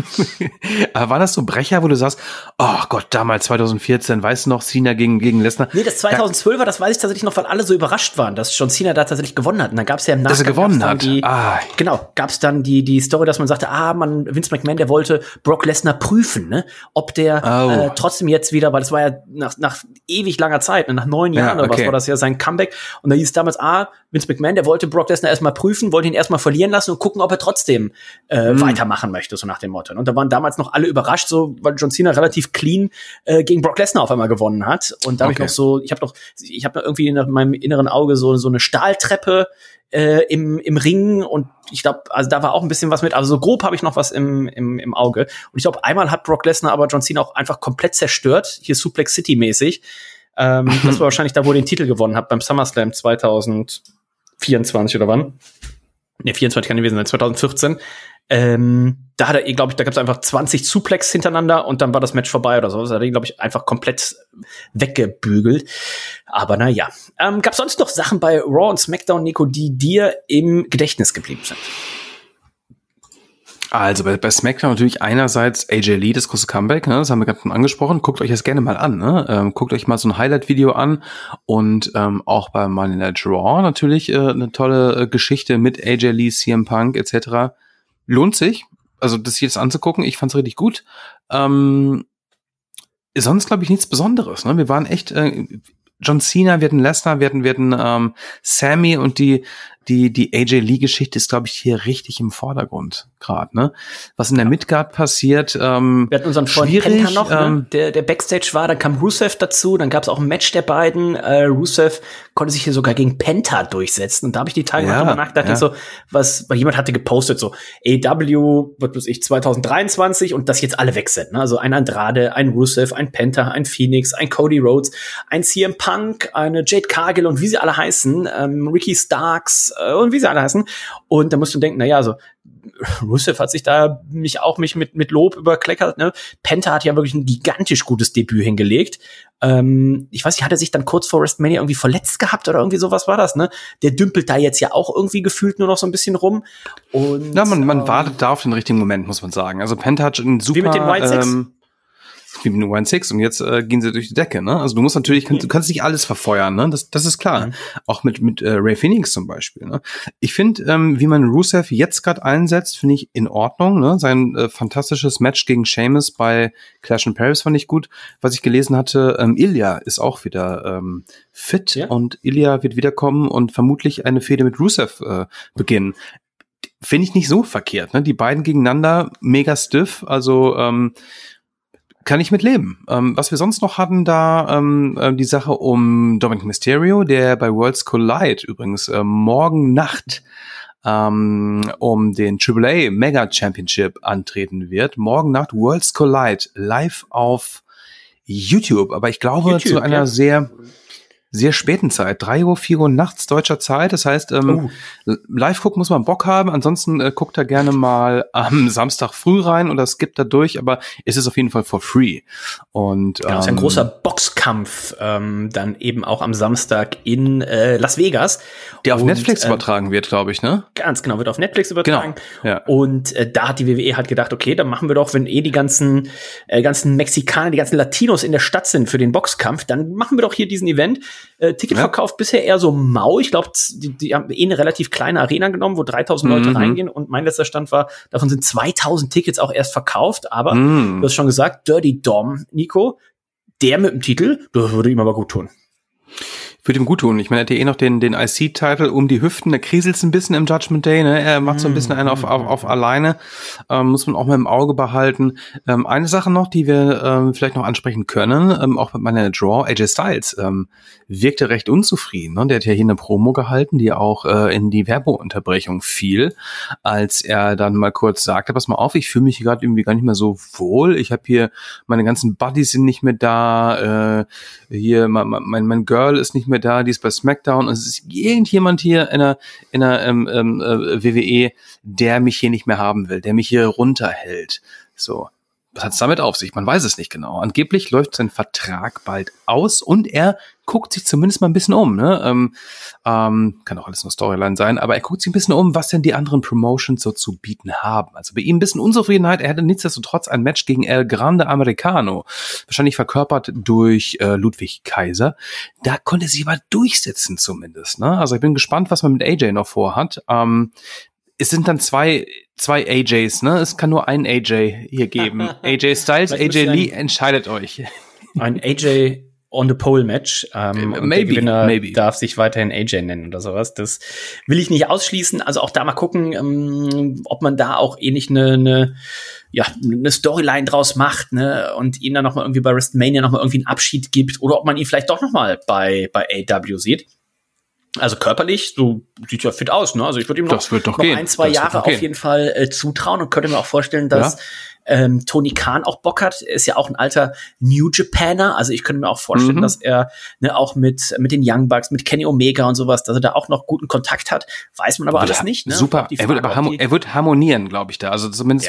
S7: Aber waren das so Brecher, wo du sagst, oh Gott, damals 2014, weißt du noch, Cena gegen Lesnar?
S6: Nee, das 2012 war, das weiß ich tatsächlich noch, weil alle so überrascht waren, dass John Cena da tatsächlich gewonnen hat. Und dann gab es ja im Nachgang,
S7: dass er gewonnen hat.
S6: Genau, gab es dann die Story, dass man sagte, Vince McMahon, der wollte Brock Lesnar prüfen, ne? Ob der trotzdem jetzt wieder, weil es war ja nach ewig langer Zeit, ne? Nach 9 Jahren oder was war das ja sein Comeback. Und da hieß damals, Vince McMahon, der wollte Brock Lesnar erstmal prüfen, wollte ihn erstmal verlieren lassen und gucken, ob er trotzdem weitermachen möchte, so nach dem Motto. Und da waren damals noch alle überrascht, so, weil John Cena relativ clean gegen Brock Lesnar auf einmal gewonnen hat. Und da habe ich noch so, ich habe noch irgendwie in meinem inneren Auge so eine Stahltreppe im Ring, und ich glaube, also da war auch ein bisschen was mit, also so grob habe ich noch was im Auge. Und ich glaube, einmal hat Brock Lesnar aber John Cena auch einfach komplett zerstört, hier Suplex City mäßig. Das war wahrscheinlich da, wo er den Titel gewonnen hat, beim SummerSlam 2024 oder wann? Ne, 24 kann gewesen sein, 2014. Da hat er, glaube ich, da gab es einfach 20 Suplex hintereinander und dann war das Match vorbei oder so. Das hat er, glaube ich, einfach komplett weggebügelt. Aber naja. Gab es sonst noch Sachen bei Raw und SmackDown, Nico, die dir im Gedächtnis geblieben sind?
S7: Also bei SmackDown natürlich einerseits AJ Lee, das große Comeback, ne? Das haben wir gerade schon angesprochen. Guckt euch das gerne mal an, ne? Guckt euch mal so ein Highlight-Video an. Und auch bei Monday Night Raw natürlich eine tolle Geschichte mit AJ Lee, CM Punk etc. Lohnt sich, also das jetzt anzugucken. Ich fand's richtig gut. Sonst glaube ich nichts Besonderes, ne? Wir waren echt John Cena, wir hatten Lesnar, wir hatten Sammy, und die AJ Lee-Geschichte ist, glaube ich, hier richtig im Vordergrund gerade, ne? Was in der Midgard passiert, wir
S6: hatten unseren Freund Penta noch, ne? Der Backstage war, dann kam Rusev dazu, dann gab es auch ein Match der beiden. Rusev konnte sich hier sogar gegen Penta durchsetzen, und da habe ich die Tage drüber nachgedacht, ich so, weil jemand hatte gepostet, so AEW, was weiß ich, 2023, und dass jetzt alle weg sind, ne? Also ein Andrade, ein Rusev, ein Penta, ein Phoenix, ein Cody Rhodes, ein CM Punk, eine Jade Cargill und wie sie alle heißen, Ricky Starks und wie sie alle heißen. Und da musst du denken, naja, also Rusev hat sich da mich mit Lob überkleckert, ne? Penta hat ja wirklich ein gigantisch gutes Debüt hingelegt. Ich weiß nicht, hat er sich dann kurz vor WrestleMania irgendwie verletzt gehabt oder irgendwie sowas war das, ne? Der dümpelt da jetzt ja auch irgendwie gefühlt nur noch so ein bisschen rum. Und
S7: ja, man wartet da auf den richtigen Moment, muss man sagen. Also Penta hat einen super...
S6: Wie mit den White Six?
S7: Wie mit den White Six, und jetzt gehen sie durch die Decke, ne? Also du musst natürlich, du kannst nicht alles verfeuern, ne? Das ist klar. Auch mit Ray Phoenix zum Beispiel, ne? Ich finde, wie man Rusev jetzt gerade einsetzt, finde ich in Ordnung, ne? Sein fantastisches Match gegen Sheamus bei Clash in Paris fand ich gut. Was ich gelesen hatte, Ilya ist auch wieder fit, und Ilya wird wiederkommen und vermutlich eine Fehde mit Rusev beginnen. Finde ich nicht so verkehrt, ne? Die beiden gegeneinander, mega stiff, also kann ich mit leben. Was wir sonst noch hatten da, die Sache um Dominic Mysterio, der bei Worlds Collide übrigens morgen Nacht um den AAA Mega Championship antreten wird. Morgen Nacht Worlds Collide live auf YouTube. Aber ich glaube zu einer sehr späten Zeit, 3 Uhr, 4 Uhr nachts deutscher Zeit. Das heißt, live gucken muss man Bock haben. Ansonsten guckt da gerne mal am Samstag früh rein oder skippt da durch. Aber es ist auf jeden Fall for free. Und
S6: genau, es ist ein großer Boxkampf dann eben auch am Samstag in Las Vegas.
S7: Der auf Netflix übertragen wird, glaube ich, ne?
S6: Ganz genau, wird auf Netflix übertragen.
S7: Genau, ja.
S6: Und da hat die WWE halt gedacht, okay, dann machen wir doch, wenn die ganzen Mexikaner, die ganzen Latinos in der Stadt sind für den Boxkampf, dann machen wir doch hier diesen Event. Ticketverkauf bisher eher so mau. Ich glaube, die haben eine relativ kleine Arena genommen, wo 3000 Leute reingehen. Und mein letzter Stand war, davon sind 2000 Tickets auch erst verkauft. Aber du hast schon gesagt, Dirty Dom, Nico, der mit dem Titel, das würde ihm aber gut tun.
S7: Würde ihm gut tun. Ich meine, er hat ja noch den IC-Titel um die Hüften. Da kriselt's ein bisschen im Judgment Day, ne? Er macht so ein bisschen einen auf alleine. Muss man auch mal im Auge behalten. Eine Sache noch, die wir vielleicht noch ansprechen können, auch mit meiner Draw, AJ Styles wirkte recht unzufrieden. Ne? Der hat ja hier eine Promo gehalten, die auch in die Werbeunterbrechung fiel, als er dann mal kurz sagte, pass mal auf, ich fühle mich gerade irgendwie gar nicht mehr so wohl. Ich habe hier, meine ganzen Buddies sind nicht mehr da. Hier, mein Girl ist nicht mehr da, die ist bei SmackDown, und es ist irgendjemand hier in der WWE, der mich hier nicht mehr haben will, der mich hier runterhält. So, Was hat es damit auf sich? Man weiß es nicht genau. Angeblich läuft sein Vertrag bald aus und er guckt sich zumindest mal ein bisschen um. Ne? Kann auch alles nur Storyline sein, aber er guckt sich ein bisschen um, was denn die anderen Promotions so zu bieten haben. Also bei ihm ein bisschen Unzufriedenheit. Er hatte nichtsdestotrotz ein Match gegen El Grande Americano, wahrscheinlich verkörpert durch Ludwig Kaiser. Da konnte er sich aber durchsetzen zumindest. Ne? Also ich bin gespannt, was man mit AJ noch vorhat. Es sind dann zwei AJs, ne? Es kann nur einen AJ hier geben. AJ Styles, AJ Lee, entscheidet euch.
S6: Ein AJ on the Pole Match.
S7: Maybe,
S6: der Gewinner
S7: maybe.
S6: darf sich weiterhin AJ nennen oder sowas. Das will ich nicht ausschließen. Also auch da mal gucken, ob man da auch ähnlich eine Storyline draus macht, ne? Und ihn dann noch mal irgendwie bei WrestleMania noch mal irgendwie einen Abschied gibt oder ob man ihn vielleicht doch noch mal bei AEW sieht. Also körperlich, so sieht ja fit aus, ne? Also ich würde ihm noch 1-2 Jahre auf jeden Fall zutrauen und könnte mir auch vorstellen, dass Tony Khan auch Bock hat. Er ist ja auch ein alter New Japaner. Also ich könnte mir auch vorstellen, dass er auch mit den Young Bucks, mit Kenny Omega und sowas, dass er da auch noch guten Kontakt hat. Weiß man aber alles nicht, ne?
S7: Super. Er wird harmonieren, glaube ich da. Also zumindest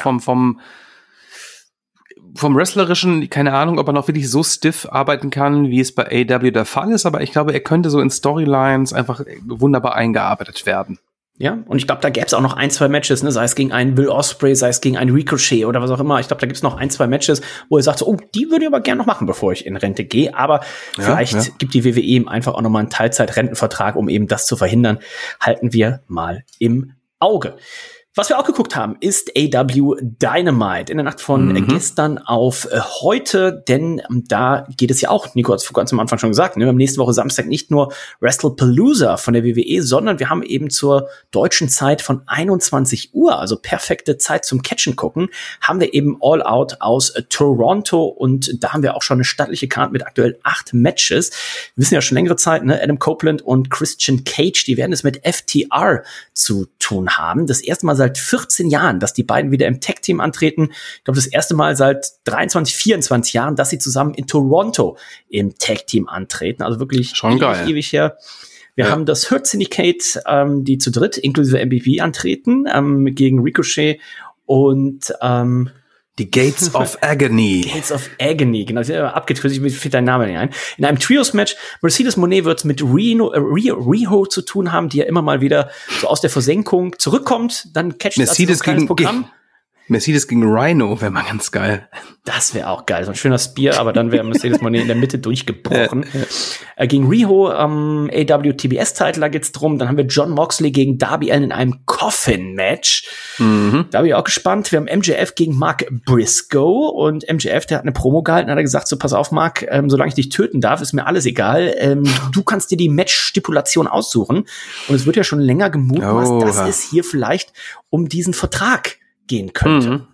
S7: vom Wrestlerischen, keine Ahnung, ob er noch wirklich so stiff arbeiten kann, wie es bei AEW der Fall ist, aber ich glaube, er könnte so in Storylines einfach wunderbar eingearbeitet werden.
S6: Ja, und ich glaube, da gäbe es auch noch 1-2 Matches, ne? Sei es gegen einen Will Ospreay, sei es gegen einen Ricochet oder was auch immer. Ich glaube, da gibt es noch 1-2 Matches, wo er sagt, so, die würde ich aber gerne noch machen, bevor ich in Rente gehe. Aber vielleicht gibt die WWE ihm einfach auch noch mal einen Teilzeit-Rentenvertrag, um eben das zu verhindern. Halten wir mal im Auge. Was wir auch geguckt haben, ist AEW Dynamite in der Nacht von gestern auf heute, denn da geht es ja auch, Nico hat es ganz am Anfang schon gesagt, ne, wir haben nächste Woche Samstag nicht nur WrestlePalooza von der WWE, sondern wir haben eben zur deutschen Zeit von 21 Uhr, also perfekte Zeit zum Catchen gucken, haben wir eben All Out aus Toronto und da haben wir auch schon eine stattliche Karte mit aktuell 8 Matches. Wir wissen ja schon längere Zeit, ne, Adam Copeland und Christian Cage, die werden es mit FTR zu tun haben. Das erste Mal seit 14 Jahren, dass die beiden wieder im Tag-Team antreten. Ich glaube, das erste Mal seit 23, 24 Jahren, dass sie zusammen in Toronto im Tag-Team antreten. Also wirklich
S7: schon geil.
S6: Ewig her. Wir haben das Hurt Syndicate, die zu dritt inklusive MVP antreten, gegen Ricochet und
S7: die Gates of Agony.
S6: Gates of Agony, genau. Abgetreten, mir fällt dein Name nicht ein. In einem Trios-Match, Mercedes Moné wird mit Riho zu tun haben, die ja immer mal wieder so aus der Versenkung zurückkommt. Dann catcht das als kleines Programm.
S7: Mercedes gegen Rhino wäre mal ganz geil.
S6: Das wäre auch geil. So ein schöner Spear, aber dann wäre Mercedes Moné in der Mitte durchgebrochen. Gegen Riho am AEW TBS-Title, da geht's drum. Dann haben wir John Moxley gegen Darby Allin in einem Coffin-Match. Da bin ich auch gespannt. Wir haben MJF gegen Mark Briscoe und MJF, der hat eine Promo gehalten, hat er gesagt, so pass auf Mark, solange ich dich töten darf, ist mir alles egal. Du kannst dir die Match-Stipulation aussuchen. Und es wird ja schon länger gemutmaßt, dass es hier vielleicht um diesen Vertrag gehen könnte.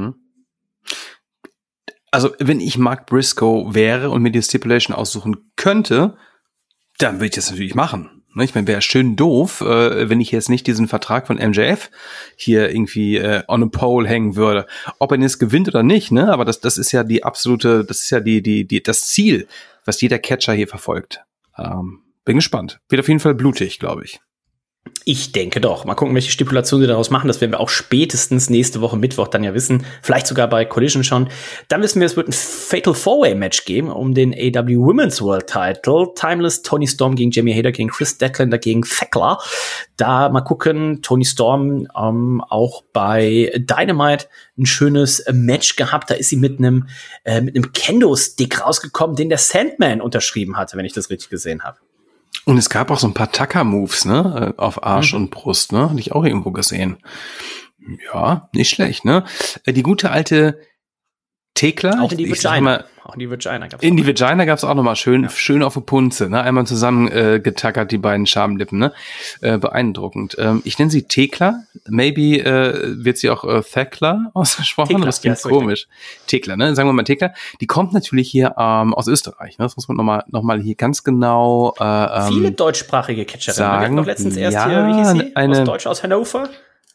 S7: Also, wenn ich Mark Briscoe wäre und mir die Stipulation aussuchen könnte, dann würde ich das natürlich machen. Ich meine, wäre schön doof, wenn ich jetzt nicht diesen Vertrag von MJF hier irgendwie on a pole hängen würde. Ob er jetzt gewinnt oder nicht, ne? Aber das ist ja die absolute, das ist ja das Ziel, was jeder Catcher hier verfolgt. Bin gespannt. Wird auf jeden Fall blutig, glaube ich.
S6: Ich denke doch. Mal gucken, welche Stipulationen sie daraus machen. Das werden wir auch spätestens nächste Woche Mittwoch dann ja wissen. Vielleicht sogar bei Collision schon. Dann wissen wir, es wird ein Fatal 4-Way-Match geben um den AEW Women's World Title. Timeless, Toni Storm gegen Jamie Hayter gegen Chris Statlander gegen Thekla. Da mal gucken, Toni Storm auch bei Dynamite ein schönes Match gehabt. Da ist sie mit einem Kendo-Stick rausgekommen, den der Sandman unterschrieben hatte, wenn ich das richtig gesehen habe.
S7: Und es gab auch so ein paar Tucker-Moves, ne, auf Arsch und Brust, ne, hatte ich auch irgendwo gesehen. Ja, nicht schlecht, ne. Die gute alte Thekla.
S6: Auch in die Vagina.
S7: In die Vagina gab's auch nochmal schön auf die Punze, ne, einmal zusammen getackert, die beiden Schamlippen, ne, beeindruckend. Ich nenne sie Thekla, maybe wird sie auch Thekla ausgesprochen, Thekla, das klingt komisch. Thekla, ne, sagen wir mal Thekla. Die kommt natürlich hier aus Österreich, ne, das muss man noch mal hier ganz genau
S6: viele deutschsprachige Catcherinnen.
S7: Sagen.
S6: Wir hatten doch letztens erst hier, wie hieß sie? Aus Deutsch, aus Hannover.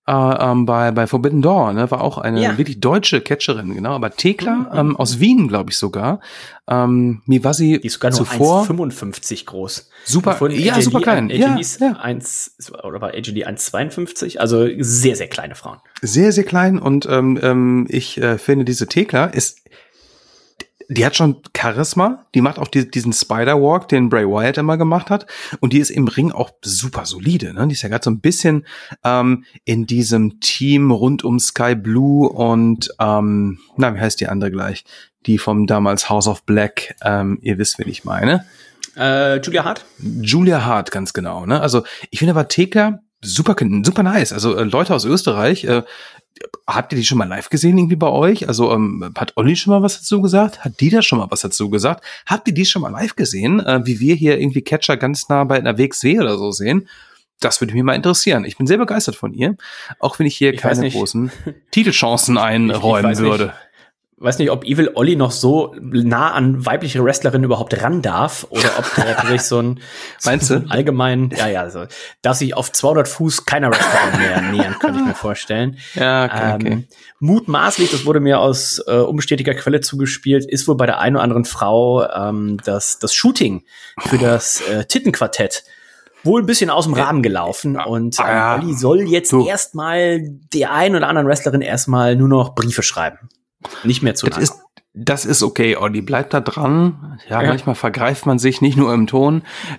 S7: bei Forbidden Door, ne, war auch eine wirklich deutsche Catcherin, genau, aber Thekla aus Wien, glaube ich sogar. Mir war sie
S6: die ist sogar nur
S7: zuvor
S6: 1,55 groß.
S7: Super, super klein.
S6: Oder war AJD 1,52? Also sehr, sehr kleine Frauen.
S7: Sehr, sehr klein und ich finde, diese Thekla die hat schon Charisma, die macht auch diesen Spider-Walk, den Bray Wyatt immer gemacht hat, und die ist im Ring auch super solide, ne? Die ist ja gerade so ein bisschen in diesem Team rund um Sky Blue und wie heißt die andere gleich? Die vom damals House of Black, ihr wisst, wen ich meine.
S6: Julia Hart?
S7: Julia Hart, ganz genau, ne? Also ich finde aber Thekla super nice, also Leute aus Österreich, habt ihr die schon mal live gesehen irgendwie bei euch? Also hat Olli schon mal was dazu gesagt? Hat Dieter schon mal was dazu gesagt? Habt ihr die schon mal live gesehen? Wie wir hier irgendwie Catcher ganz nah bei einer WXW oder so sehen? Das würde mich mal interessieren. Ich bin sehr begeistert von ihr, auch wenn ich hier keine großen Titelchancen einräumen würde.
S6: Weiß nicht, ob Evil Olli noch so nah an weibliche Wrestlerinnen überhaupt ran darf oder ob der natürlich so ein allgemein, also darf sich auf 200 Fuß keiner Wrestlerin mehr nähern, könnte ich mir vorstellen.
S7: Ja, okay.
S6: Mutmaßlich, das wurde mir aus unbestätigter Quelle zugespielt, ist wohl bei der einen oder anderen Frau das Shooting für das Tittenquartett wohl ein bisschen aus dem Rahmen gelaufen und Olli soll jetzt erstmal der einen oder anderen Wrestlerin erstmal nur noch Briefe schreiben. Nicht mehr zu lang.
S7: Das ist okay, Olli, bleib da dran. Ja, manchmal vergreift man sich, nicht nur im Ton.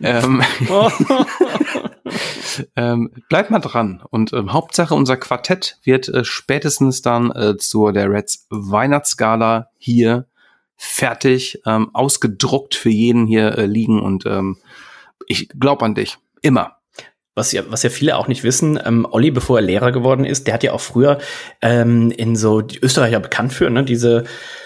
S7: Bleib mal dran. Und Hauptsache, unser Quartett wird spätestens dann zu der Reds Weihnachtsgala hier fertig, ausgedruckt für jeden hier liegen. Und ich glaube an dich. Immer.
S6: Was ja viele auch nicht wissen, Olli, bevor er Lehrer geworden ist, der hat ja auch früher in so die Österreicher bekannt für, ne, diese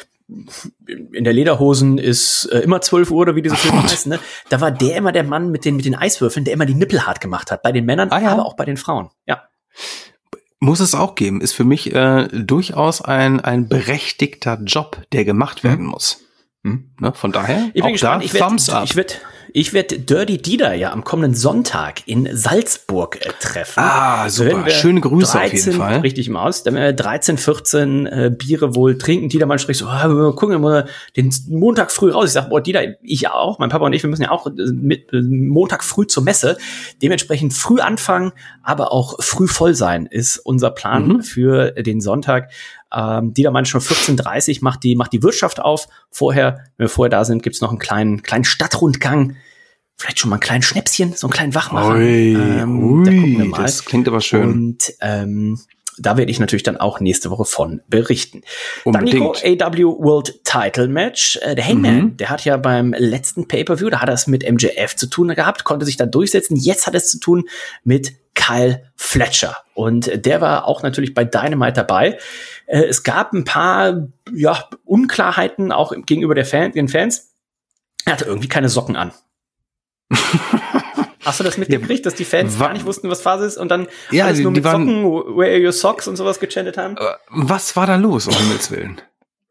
S6: in der Lederhosen ist immer 12 Uhr oder wie diese Filme heißen, ne? Da war der immer der Mann mit den Eiswürfeln, der immer die Nippel hart gemacht hat. Bei den Männern, aber auch bei den Frauen. Ja.
S7: Muss es auch geben. Ist für mich durchaus ein berechtigter Job, der gemacht werden muss. Ne? Von daher,
S6: ich bin gespannt.
S7: Thumbs up.
S6: Ich werd Dirty Dieter ja am kommenden Sonntag in Salzburg treffen.
S7: Super. Schöne Grüße auf jeden Fall.
S6: Richtig im Aus. Da werden wir 13, 14 Biere wohl trinken. Dieter mal spricht so, wir gucken mal den Montag früh raus. Ich sag, Dieter, ich auch, mein Papa und ich, wir müssen ja auch mit Montag früh zur Messe. Dementsprechend früh anfangen, aber auch früh voll sein, ist unser Plan für den Sonntag. Dieter meint schon 14:30 macht die Wirtschaft auf. Wenn wir vorher da sind, gibt's noch einen kleinen Stadtrundgang. Vielleicht schon mal einen kleinen Schnäpschen, so einen kleinen Wachmacher. Da gucken wir mal.
S7: Das klingt aber schön.
S6: Und da werde ich natürlich dann auch nächste Woche von berichten.
S7: Unbedingt.
S6: Dann Nico, AW World Title Match. Der Hangman, der hat ja beim letzten Pay-Per-View, da hat er es mit MJF zu tun gehabt, konnte sich dann durchsetzen. Jetzt hat er es zu tun mit Kyle Fletcher. Und der war auch natürlich bei Dynamite dabei. Es gab ein paar Unklarheiten auch gegenüber den Fans. Er hatte irgendwie keine Socken an. Hast du das mitgekriegt, dass die Fans gar nicht wussten, was Phase ist und dann alles nur mit Socken, where are your socks und sowas gechantet haben?
S7: Was war da los, um Himmels Willen?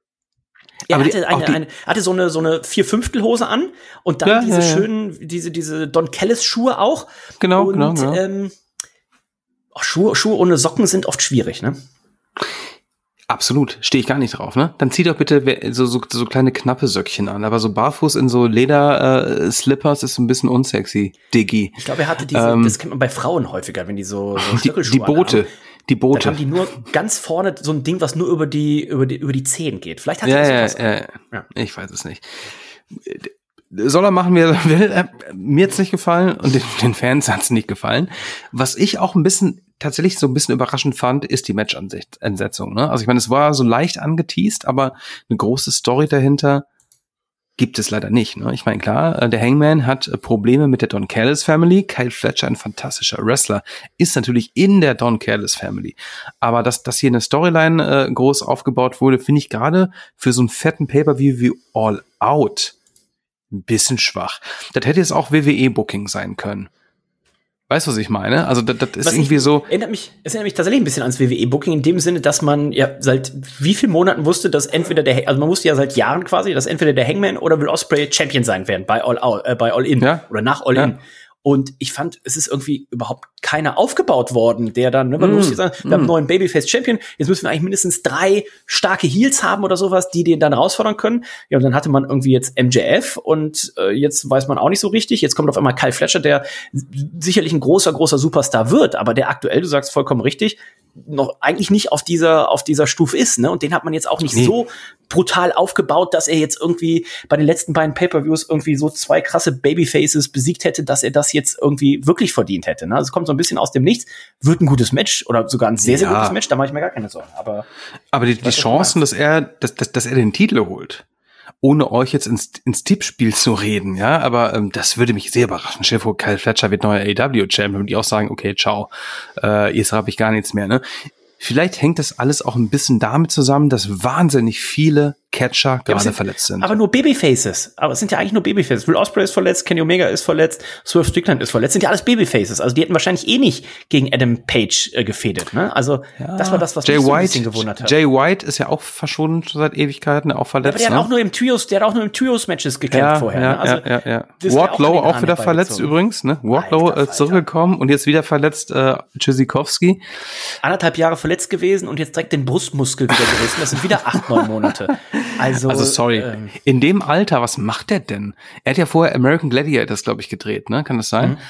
S6: Er hatte so eine 4/5 an und dann diese schönen, diese Don Callis Schuhe auch.
S7: Genau.
S6: Schuhe ohne Socken sind oft schwierig, ne?
S7: Absolut, stehe ich gar nicht drauf, ne? Dann zieh doch bitte so kleine knappe Söckchen an, aber so barfuß in so Leder-Slippers ist so ein bisschen unsexy, Diggi.
S6: Ich glaube, er hatte das kennt man bei Frauen häufiger, wenn die so Stöckelschuhe
S7: haben. Die Boote.
S6: Dann haben die nur ganz vorne so ein Ding, was nur über die Zehen geht. Vielleicht hat er sowas.
S7: Ja. Ich weiß es nicht. Soll er machen, wie er will. Mir hat's nicht gefallen und den Fans hat's nicht gefallen. Was ich auch tatsächlich so ein bisschen überraschend fand, ist die Match-Ansetzung. Ne? Also ich meine, es war so leicht angeteast, aber eine große Story dahinter gibt es leider nicht. Ne? Ich meine, klar, der Hangman hat Probleme mit der Don Callis Family. Kyle Fletcher, ein fantastischer Wrestler, ist natürlich in der Don Callis Family. Aber dass hier eine Storyline groß aufgebaut wurde, finde ich gerade für so einen fetten Pay-Per-View wie All Out ein bisschen schwach. Das hätte jetzt auch WWE-Booking sein können. Weißt du, was ich meine? Also das ist irgendwie so.
S6: Es erinnert mich tatsächlich ein bisschen ans WWE-Booking in dem Sinne, dass man ja seit wie vielen Monaten wusste, dass entweder man wusste ja seit Jahren quasi, dass entweder der Hangman oder Will Ospreay Champion sein werden bei All In oder nach All In. Und ich fand, es ist irgendwie überhaupt keiner aufgebaut worden, der dann, man muss jetzt sagen, wir haben einen neuen Babyface-Champion, jetzt müssen wir eigentlich mindestens 3 starke Heels haben oder sowas, die den dann herausfordern können. Ja, und dann hatte man irgendwie jetzt MJF und jetzt weiß man auch nicht so richtig. Jetzt kommt auf einmal Kyle Fletcher, der sicherlich ein großer Superstar wird, aber der aktuell, du sagst vollkommen richtig, noch eigentlich nicht auf dieser Stufe ist, ne? Und den hat man jetzt auch nicht so brutal aufgebaut, dass er jetzt irgendwie bei den letzten beiden Pay-Per-Views irgendwie so 2 krasse Babyfaces besiegt hätte, dass er das jetzt irgendwie wirklich verdient hätte, ne? Also es kommt so ein bisschen aus dem Nichts, wird ein gutes Match oder sogar ein sehr gutes Match, da mache ich mir gar keine Sorgen. Aber die Chancen, dass er den Titel holt, ohne euch jetzt ins Tippspiel zu reden, ja, aber das würde mich sehr überraschen. Chef, Kyle Fletcher wird neuer AEW-Champion und die auch sagen, okay, ciao, jetzt habe ich gar nichts mehr, ne? Vielleicht hängt das alles auch ein bisschen damit zusammen, dass wahnsinnig viele Catcher gerade verletzt sind. Aber nur Babyfaces. Aber es sind ja eigentlich nur Babyfaces. Will Ospreay ist verletzt, Kenny Omega ist verletzt, Swerve Strickland ist verletzt. Sind ja alles Babyfaces. Also die hätten wahrscheinlich nicht gegen Adam Page gefädelt. Ne? Also das war das, was mich so ein bisschen gewundert hat. Jay White ist ja auch verschwunden schon seit Ewigkeiten, auch verletzt. Ja, aber der hat auch nur im Trios-Matches gekämpft vorher. Ne? Also, Wardlow auch wieder verletzt übrigens. Ne? Wardlow zurückgekommen und jetzt wieder verletzt Tschüssikowski. 1,5 Jahre verletzt gewesen und jetzt direkt den Brustmuskel wieder gerissen. Das sind wieder 8-9 Monate. Also sorry, in dem Alter, was macht der denn? Er hat ja vorher American Gladiators, glaube ich, gedreht, ne? Kann das sein?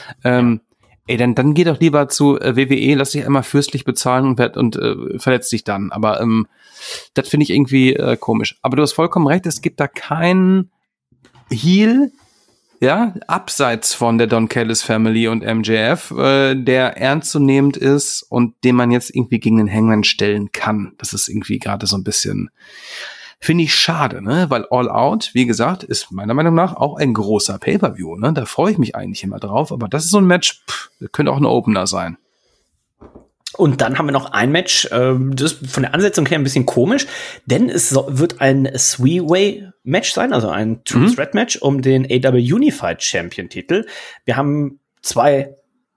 S6: Dann geh doch lieber zu WWE, lass dich einmal fürstlich bezahlen und verletzt dich dann. Aber das finde ich irgendwie komisch. Aber du hast vollkommen recht, es gibt da keinen Heel, ja, abseits von der Don Callis Family und MJF, der ernstzunehmend ist und den man jetzt irgendwie gegen den Hangman stellen kann. Das ist irgendwie gerade so ein bisschen, finde ich schade, ne? Weil All Out, wie gesagt, ist meiner Meinung nach auch ein großer Pay-Per-View, ne? Da freue ich mich eigentlich immer drauf, aber das ist so ein Match, das könnte auch ein Opener sein. Und dann haben wir noch ein Match, das ist von der Ansetzung her ein bisschen komisch, denn es wird ein Three-Way-Match sein, also ein Triple-Threat-Match um den AW Unified Champion-Titel. Wir haben 3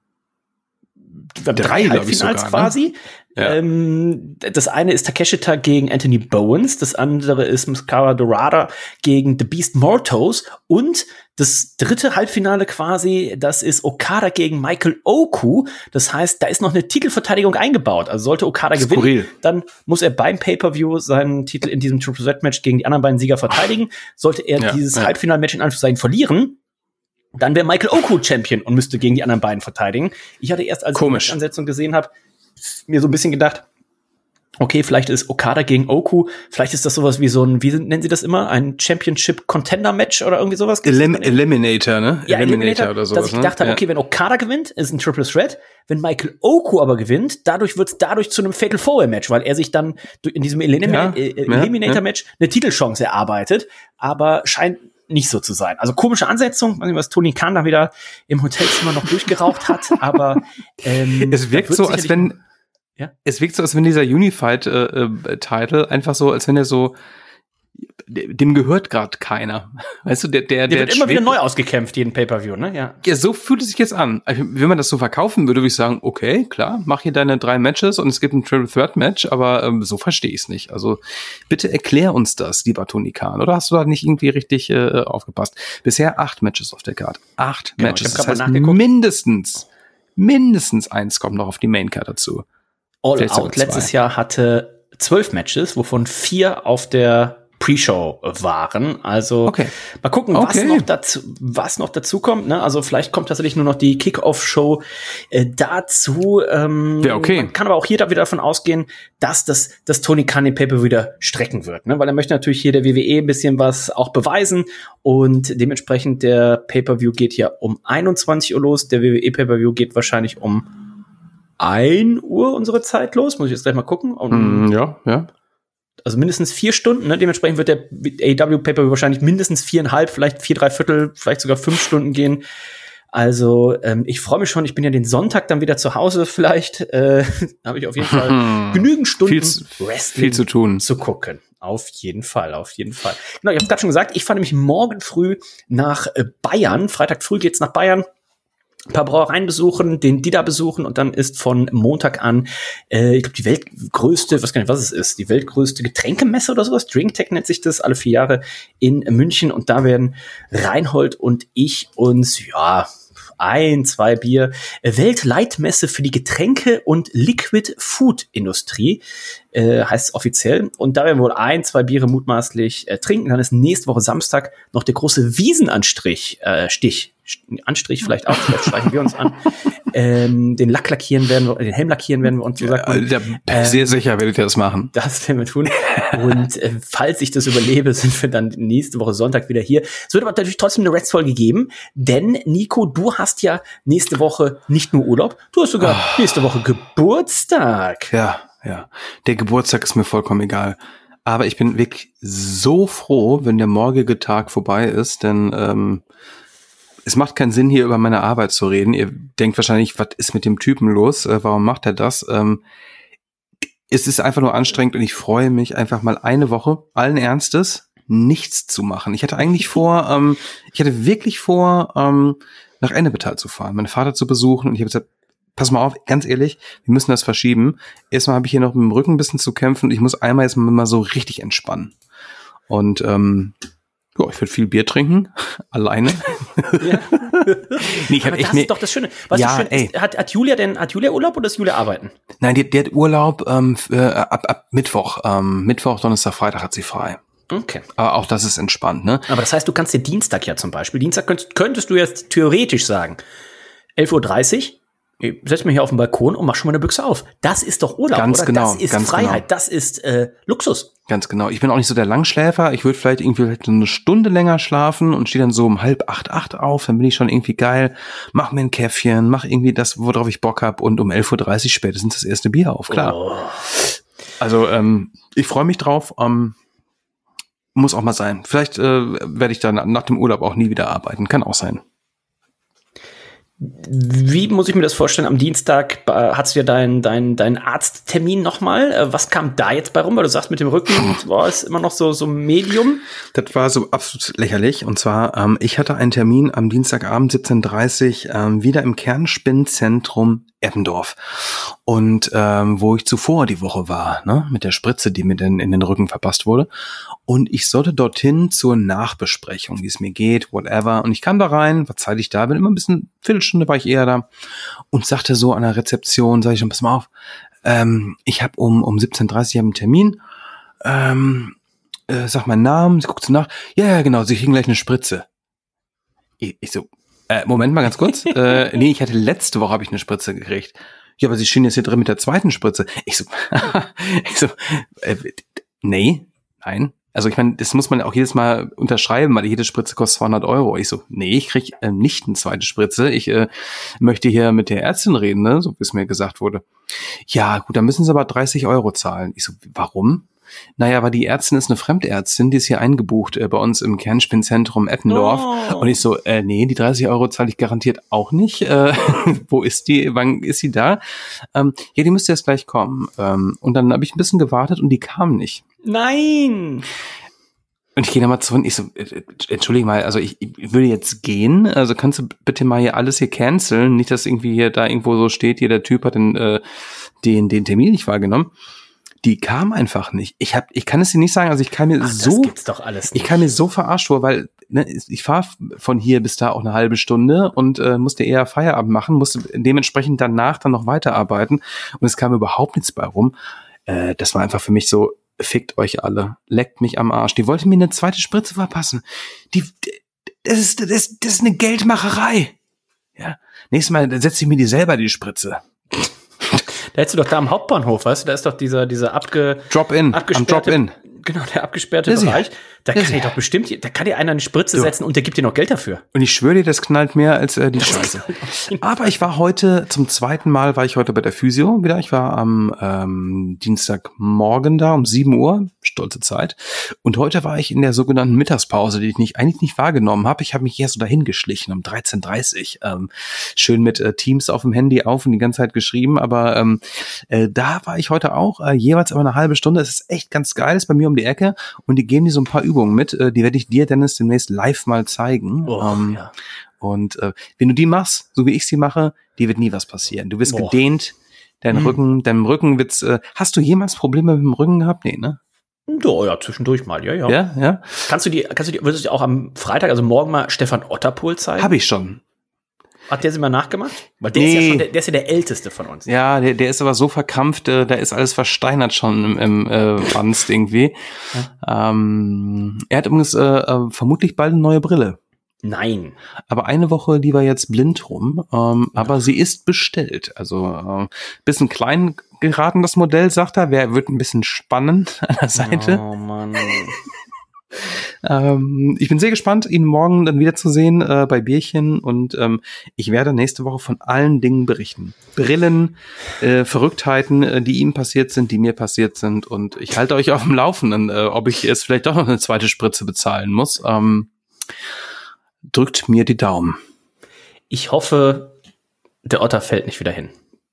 S6: Halbfinals quasi. Ne? Ja. Das eine ist Takeshita gegen Anthony Bowens, das andere ist Mascara Dorada gegen The Beast Mortos und das dritte Halbfinale quasi, das ist Okada gegen Michael Oku. Das heißt, da ist noch eine Titelverteidigung eingebaut. Also sollte Okada gewinnen, dann muss er beim Pay-Per-View seinen Titel in diesem Triple Threat Match gegen die anderen beiden Sieger verteidigen. Sollte er dieses Halbfinalmatch in Anführungszeichen verlieren, dann wäre Michael Oku Champion und müsste gegen die anderen beiden verteidigen. Ich hatte erst, als ich die Ansetzung gesehen habe, mir so ein bisschen gedacht, okay, vielleicht ist Okada gegen Oku, vielleicht ist das sowas wie so ein, wie nennen sie das immer, ein Championship-Contender-Match oder irgendwie sowas? Eliminator, ne? Ja, Eliminator oder sowas. Dass ich gedacht habe, okay, wenn Okada gewinnt, ist ein Triple Threat. Wenn Michael Oku aber gewinnt, wird es zu einem Fatal 4-Way-Match, weil er sich dann in diesem Eliminator-Match eine Titelchance erarbeitet, aber scheint nicht so zu sein. Also komische Ansetzung, weiß nicht, was Tony Khan da wieder im Hotelzimmer noch durchgeraucht hat, aber es wirkt so, als wenn dieser Unified-Title einfach so, als wenn er so, dem gehört gerade keiner. Weißt du, der wird immer wieder neu ausgekämpft, jeden Pay-Per-View, ne? Ja, so fühlt es sich jetzt an. Wenn man das so verkaufen würde, würde ich sagen, okay, klar, mach hier deine 3 Matches und es gibt ein Triple Threat Match, aber so verstehe ich es nicht. Also bitte erklär uns das, lieber Tony Khan. Oder hast du da nicht irgendwie richtig aufgepasst? Bisher 8 Matches auf der Card. 8 Matches. Das heißt, mindestens 1 kommt noch auf die Maincard dazu. All Out letztes Jahr hatte 12 Matches, wovon 4 auf der Pre-Show waren. Also mal gucken, was noch dazu kommt. Ne? Also vielleicht kommt tatsächlich nur noch die Kick-Off-Show dazu. Man kann aber auch hier wieder davon ausgehen, dass das Tony Khan den Pay-Per-View wieder strecken wird. Ne? Weil er möchte natürlich hier der WWE ein bisschen was auch beweisen und dementsprechend der Pay-Per-View geht ja um 21 Uhr los. Der WWE Pay-Per-View geht wahrscheinlich um 1 Uhr unsere Zeit los. Muss ich jetzt gleich mal gucken. Ja. Also mindestens 4 Stunden, ne? Dementsprechend wird der AEW Pay-Per-View wahrscheinlich mindestens 4,5, vielleicht 4 3/4, vielleicht sogar 5 Stunden gehen. Also ich freue mich schon, ich bin ja den Sonntag dann wieder zu Hause, vielleicht habe ich auf jeden Fall genügend Stunden Wrestling viel zu tun, zu gucken. Auf jeden Fall. Genau, ich habe es gerade schon gesagt, ich fahre nämlich morgen früh nach Bayern. Freitag früh geht's nach Bayern. Ein paar Brauereien besuchen, den Dida besuchen und dann ist von Montag an, ich glaube, die weltgrößte, weiß gar nicht, was es ist, die weltgrößte Getränkemesse oder sowas, Drinktech nennt sich das, alle 4 Jahre in München und da werden Reinhold und ich uns, ein, 2 Bier. Weltleitmesse für die Getränke- und Liquid-Food-Industrie, heißt es offiziell. Und da werden wir wohl 1, 2 Biere mutmaßlich trinken. Dann ist nächste Woche Samstag noch der große Wiesenanstrich, Anstrich vielleicht auch, vielleicht streichen wir uns an. Den Lack lackieren werden wir, den Helm lackieren werden wir und so sagt man.
S7: Sehr sicher werdet ihr das machen.
S6: Das werden wir tun. Und falls ich das überlebe, sind wir dann nächste Woche Sonntag wieder hier. Es wird aber natürlich trotzdem eine Reds-Folge geben, denn Nico, du hast ja nächste Woche nicht nur Urlaub, du hast sogar nächste Woche Geburtstag.
S7: Ja. Der Geburtstag ist mir vollkommen egal. Aber ich bin wirklich so froh, wenn der morgige Tag vorbei ist, denn es macht keinen Sinn, hier über meine Arbeit zu reden. Ihr denkt wahrscheinlich, was ist mit dem Typen los? Warum macht er das? Es ist einfach nur anstrengend und ich freue mich einfach mal eine Woche, allen Ernstes, nichts zu machen. Ich hatte eigentlich wirklich vor, nach Ennepetal zu fahren, meinen Vater zu besuchen und ich habe gesagt, pass mal auf, ganz ehrlich, wir müssen das verschieben. Erstmal habe ich hier noch mit dem Rücken ein bisschen zu kämpfen und ich muss einmal jetzt mal so richtig entspannen. Und ich würde viel Bier trinken, alleine.
S6: Ja.
S7: Nee, ich hab
S6: das ist doch das Schöne. Was
S7: ja,
S6: schön ist, hat Julia Urlaub oder ist Julia arbeiten?
S7: Nein, die hat Urlaub ab Mittwoch. Mittwoch, Donnerstag, Freitag hat sie frei.
S6: Okay.
S7: Aber auch das ist entspannt, ne?
S6: Aber das heißt, du kannst dir Dienstag ja zum Beispiel, könntest du jetzt theoretisch sagen, 11:30 Uhr, ich setz mich hier auf den Balkon und mach schon mal eine Büchse auf. Das ist doch Urlaub,
S7: ganz
S6: oder?
S7: Genau,
S6: das ist
S7: ganz
S6: Freiheit,
S7: genau.
S6: Das ist Luxus.
S7: Ganz genau. Ich bin auch nicht so der Langschläfer. Ich würde vielleicht eine Stunde länger schlafen und stehe dann so um 7:30 auf. Dann bin ich schon irgendwie geil. Mach mir ein Käffchen, mach irgendwie das, worauf ich Bock hab und um 11:30 Uhr spätestens das erste Bier auf. Klar.
S6: Oh.
S7: Also ich freue mich drauf. Muss auch mal sein. Vielleicht werde ich dann nach dem Urlaub auch nie wieder arbeiten. Kann auch sein.
S6: Wie muss ich mir das vorstellen? Am Dienstag hattest du ja deinen Arzttermin nochmal. Was kam da jetzt bei rum? Weil du sagst, mit dem Rücken ist immer noch so Medium.
S7: Das war so absolut lächerlich. Und zwar, ich hatte einen Termin am Dienstagabend 17:30 wieder im Kernspinnzentrum Eppendorf. Und wo ich zuvor die Woche war, ne, mit der Spritze, die mir dann in den Rücken verpasst wurde. Und ich sollte dorthin zur Nachbesprechung, wie es mir geht, whatever. Und ich kam da rein, war zeitig da, bin immer ein bisschen, Viertelstunde war ich eher da und sagte so an der Rezeption, sag ich schon, pass mal auf, ich habe um 17:30 einen Termin, sag meinen Namen, sie guckt so nach, ja, genau, sie kriegen gleich eine Spritze. Ich so, Moment mal ganz kurz, nee, ich hatte letzte Woche habe ich eine Spritze gekriegt. Ja, aber sie stehen jetzt hier drin mit der zweiten Spritze. Ich so, nee, nein. Also ich meine, das muss man auch jedes Mal unterschreiben, weil jede Spritze kostet 200 €. Ich so, nee, ich krieg nicht eine zweite Spritze. Ich möchte hier mit der Ärztin reden, ne, so wie es mir gesagt wurde. Ja, gut, dann müssen Sie aber 30 € zahlen. Ich so, warum? Naja, aber die Ärztin ist eine Fremdärztin, die ist hier eingebucht bei uns im Kernspinnzentrum Eppendorf. Oh. Und ich so, nee, die 30 € zahle ich garantiert auch nicht. Wo ist die? Wann ist sie da? Ja, die müsste jetzt gleich kommen. Und dann habe ich ein bisschen gewartet und die kam nicht.
S6: Nein!
S7: Und ich gehe nochmal zu und ich so, entschuldige mal, also ich würde jetzt gehen, also kannst du bitte mal hier alles hier canceln, nicht, dass irgendwie hier da irgendwo so steht, hier der Typ hat den Termin nicht wahrgenommen. Die kam einfach nicht. Ich kann es dir nicht sagen, also ich kann mir das
S6: gibt's doch alles nicht.
S7: Ich kann mir so verarscht vor, weil ne, ich fahre von hier bis da auch eine halbe Stunde und musste eher Feierabend machen, musste dementsprechend danach dann noch weiterarbeiten und es kam überhaupt nichts bei rum. Das war einfach für mich so, fickt euch alle, leckt mich am Arsch. Die wollte mir eine zweite Spritze verpassen. Das ist eine Geldmacherei. Ja, nächstes Mal setze ich mir die selber die Spritze.
S6: Da hättest du doch da am Hauptbahnhof, weißt du, da ist doch dieser
S7: Drop-in.
S6: Genau, der abgesperrte Bereich. Da kann dir einer eine Spritze setzen und der gibt dir noch Geld dafür.
S7: Und ich schwöre dir, das knallt mehr als die Scheiße. Aber ich war heute, zum zweiten Mal war ich heute bei der Physio wieder. Ich war am Dienstagmorgen da um 7 Uhr, stolze Zeit. Und heute war ich in der sogenannten Mittagspause, die ich eigentlich nicht wahrgenommen habe. Ich habe mich hier so dahin geschlichen um 13:30 Uhr. Schön mit Teams auf dem Handy auf und die ganze Zeit geschrieben. Aber da war ich heute auch, jeweils aber eine halbe Stunde. Es ist echt ganz geil, ist bei mir um die Ecke. Und die geben dir so ein paar Übungen mit. Die werde ich dir, Dennis, demnächst live mal zeigen. Ja. Und wenn du die machst, so wie ich sie mache, dir wird nie was passieren. Du wirst gedehnt, deinem Rücken wird's. Hast du jemals Probleme mit dem Rücken gehabt? Nee, ne?
S6: Ja, zwischendurch mal, ja.
S7: Ja.
S6: Würdest du dir auch am Freitag, also morgen mal Stefan Otterpohl zeigen?
S7: Habe ich schon.
S6: Hat der sie mal nachgemacht? Weil der ist ja schon der ist ja der Älteste von uns.
S7: Ja, der ist aber so verkrampft, da ist alles versteinert schon im Wanst irgendwie. Ja. Er hat übrigens vermutlich bald eine neue Brille.
S6: Nein.
S7: Aber eine Woche lief er jetzt blind rum, aber sie ist bestellt. Also bisschen klein geraten das Modell, sagt er. Wird ein bisschen spannend an der Seite.
S6: Oh Mann.
S7: Ich bin sehr gespannt, ihn morgen dann wiederzusehen bei Bierchen und ich werde nächste Woche von allen Dingen berichten. Brillen, Verrücktheiten, die ihm passiert sind, die mir passiert sind und ich halte euch auf dem Laufenden, ob ich jetzt vielleicht doch noch eine zweite Spritze bezahlen muss. Drückt mir die Daumen.
S6: Ich hoffe, der Otter fällt nicht wieder hin.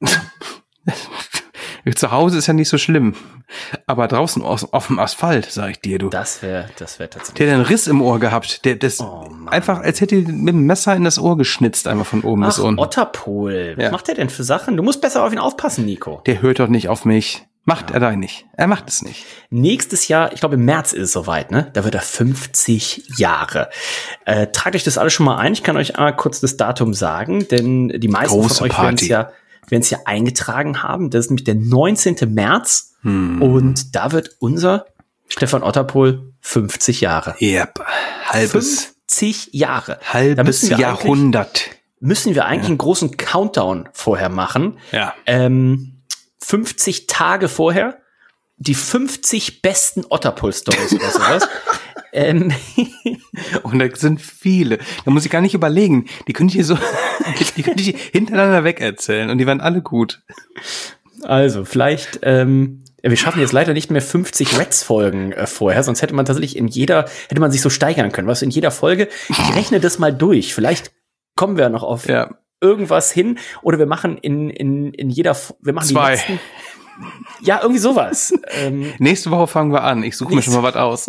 S7: Zu Hause ist ja nicht so schlimm. Aber draußen auf dem Asphalt, sag ich dir, du.
S6: Das wäre tatsächlich. Der
S7: hat einen Riss im Ohr gehabt. Einfach, als hätte er mit dem Messer in das Ohr geschnitzt, einfach von oben bis unten.
S6: Otterpol. Was macht der denn für Sachen? Du musst besser auf ihn aufpassen, Nico.
S7: Der hört doch nicht auf mich. Macht er da nicht. Er macht es nicht.
S6: Nächstes Jahr, ich glaube im März ist es soweit, ne? Da wird er 50 Jahre. Tragt euch das alles schon mal ein. Ich kann euch einmal kurz das Datum sagen, denn die meisten von euch werden es ja eingetragen haben. Das ist nämlich der 19. März. Und da wird unser Stefan Otterpohl 50 Jahre.
S7: Yep.
S6: 50 Jahre.
S7: Halbes Jahrhundert.
S6: Müssen wir eigentlich einen großen Countdown vorher machen.
S7: Ja.
S6: 50 Tage vorher. Die 50 besten Otterpohl-Stories oder sowas.
S7: Und da sind viele. Da muss ich gar nicht überlegen. Die könnte ich hintereinander weg erzählen und die waren alle gut.
S6: Also, vielleicht, wir schaffen jetzt leider nicht mehr 50 Reds-Folgen vorher, sonst hätte man tatsächlich hätte man sich so steigern können. Was in jeder Folge, ich rechne das mal durch. Vielleicht kommen wir noch auf irgendwas hin oder wir machen wir machen
S7: 2.
S6: die letzten. Ja, irgendwie sowas.
S7: Nächste Woche fangen wir an. Ich suche mir schon mal was aus.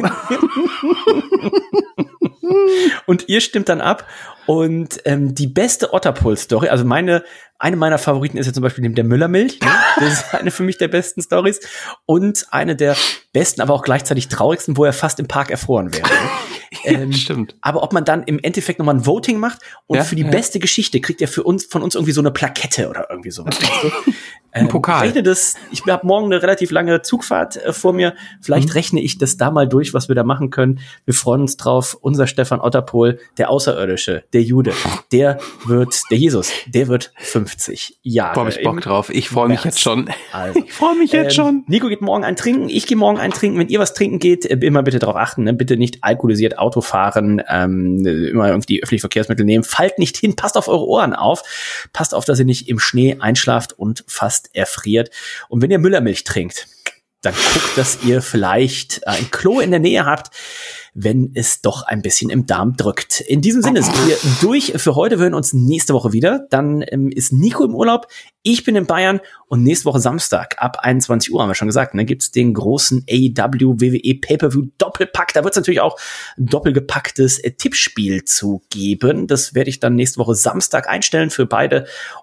S6: Und ihr stimmt dann ab. Und die beste Otterpohl-Story, also eine meiner Favoriten ist ja zum Beispiel der Müllermilch. Ne? Das ist eine für mich der besten Stories. Und eine der besten, aber auch gleichzeitig traurigsten, wo er fast im Park erfroren wäre.
S7: Stimmt.
S6: Aber ob man dann im Endeffekt nochmal ein Voting macht und für die beste Geschichte kriegt er von uns irgendwie so eine Plakette oder irgendwie sowas.
S7: Ein Pokal.
S6: Ich habe morgen eine relativ lange Zugfahrt vor mir. Vielleicht rechne ich das da mal durch, was wir da machen können. Wir freuen uns drauf. Unser Stefan Otterpohl, der Außerirdische, der Jude, der Jesus, der wird 50 Jahre.
S7: Boah, hab ich Bock drauf. Ich freue mich jetzt schon.
S6: Also,
S7: ich freue mich jetzt schon.
S6: Nico geht morgen ein Trinken, ich gehe morgen ein Trinken. Wenn ihr was trinken geht, immer bitte darauf achten, ne? Bitte nicht alkoholisiert Auto fahren, immer irgendwie öffentliche Verkehrsmittel nehmen. Fallt nicht hin, passt auf eure Ohren auf. Passt auf, dass ihr nicht im Schnee einschlaft und fast erfriert. Und wenn ihr Müllermilch trinkt, dann guckt, dass ihr vielleicht ein Klo in der Nähe habt, wenn es doch ein bisschen im Darm drückt. In diesem Sinne sind wir durch für heute. Wir hören uns nächste Woche wieder. Dann ist Nico im Urlaub, ich bin in Bayern und nächste Woche Samstag ab 21 Uhr, haben wir schon gesagt, dann gibt's den großen AEW WWE Pay-Per-View Doppelpack. Da wird es natürlich auch ein doppelgepacktes Tippspiel zu geben. Das werde ich dann nächste Woche Samstag einstellen für beide.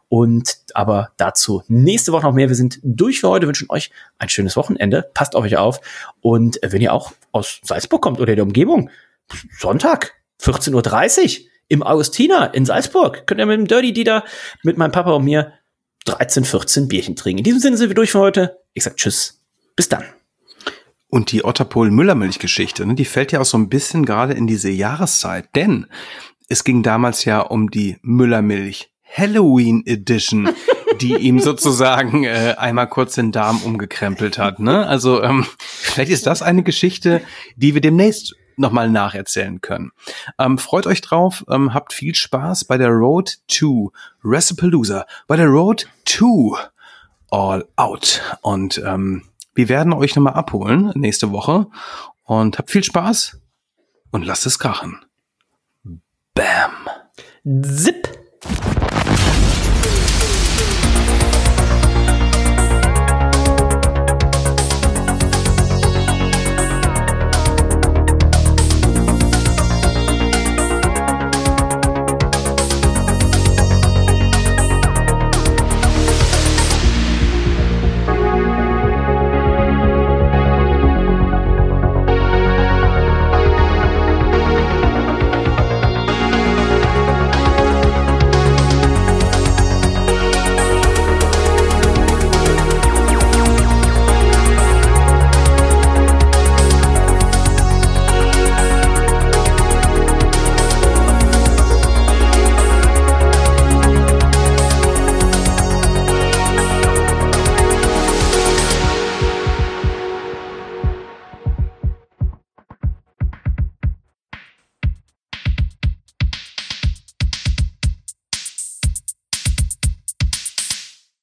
S6: Aber dazu nächste Woche noch mehr. Wir sind durch für heute, wünschen euch ein schönes Wochenende. Passt auf euch auf. Und wenn ihr auch aus Salzburg kommt oder der Umgebung, Sonntag, 14:30 Uhr im Augustiner in Salzburg, könnt ihr mit dem Dirty Dieter, mit meinem Papa und mir 13, 14 Bierchen trinken. In diesem Sinne sind wir durch für heute. Ich sag tschüss. Bis dann.
S7: Und die Otterpohl-Müllermilch-Geschichte, ne, die fällt ja auch so ein bisschen gerade in diese Jahreszeit, denn es ging damals ja um die Müllermilch Halloween Edition, die ihm sozusagen einmal kurz den Darm umgekrempelt hat. Ne? Also vielleicht ist das eine Geschichte, die wir demnächst nochmal nacherzählen können. Freut euch drauf, habt viel Spaß bei der Road to WrestlePalooza, bei der Road to All Out. Und wir werden euch nochmal abholen nächste Woche. Und habt viel Spaß und lasst es krachen. Bam.
S6: Zip.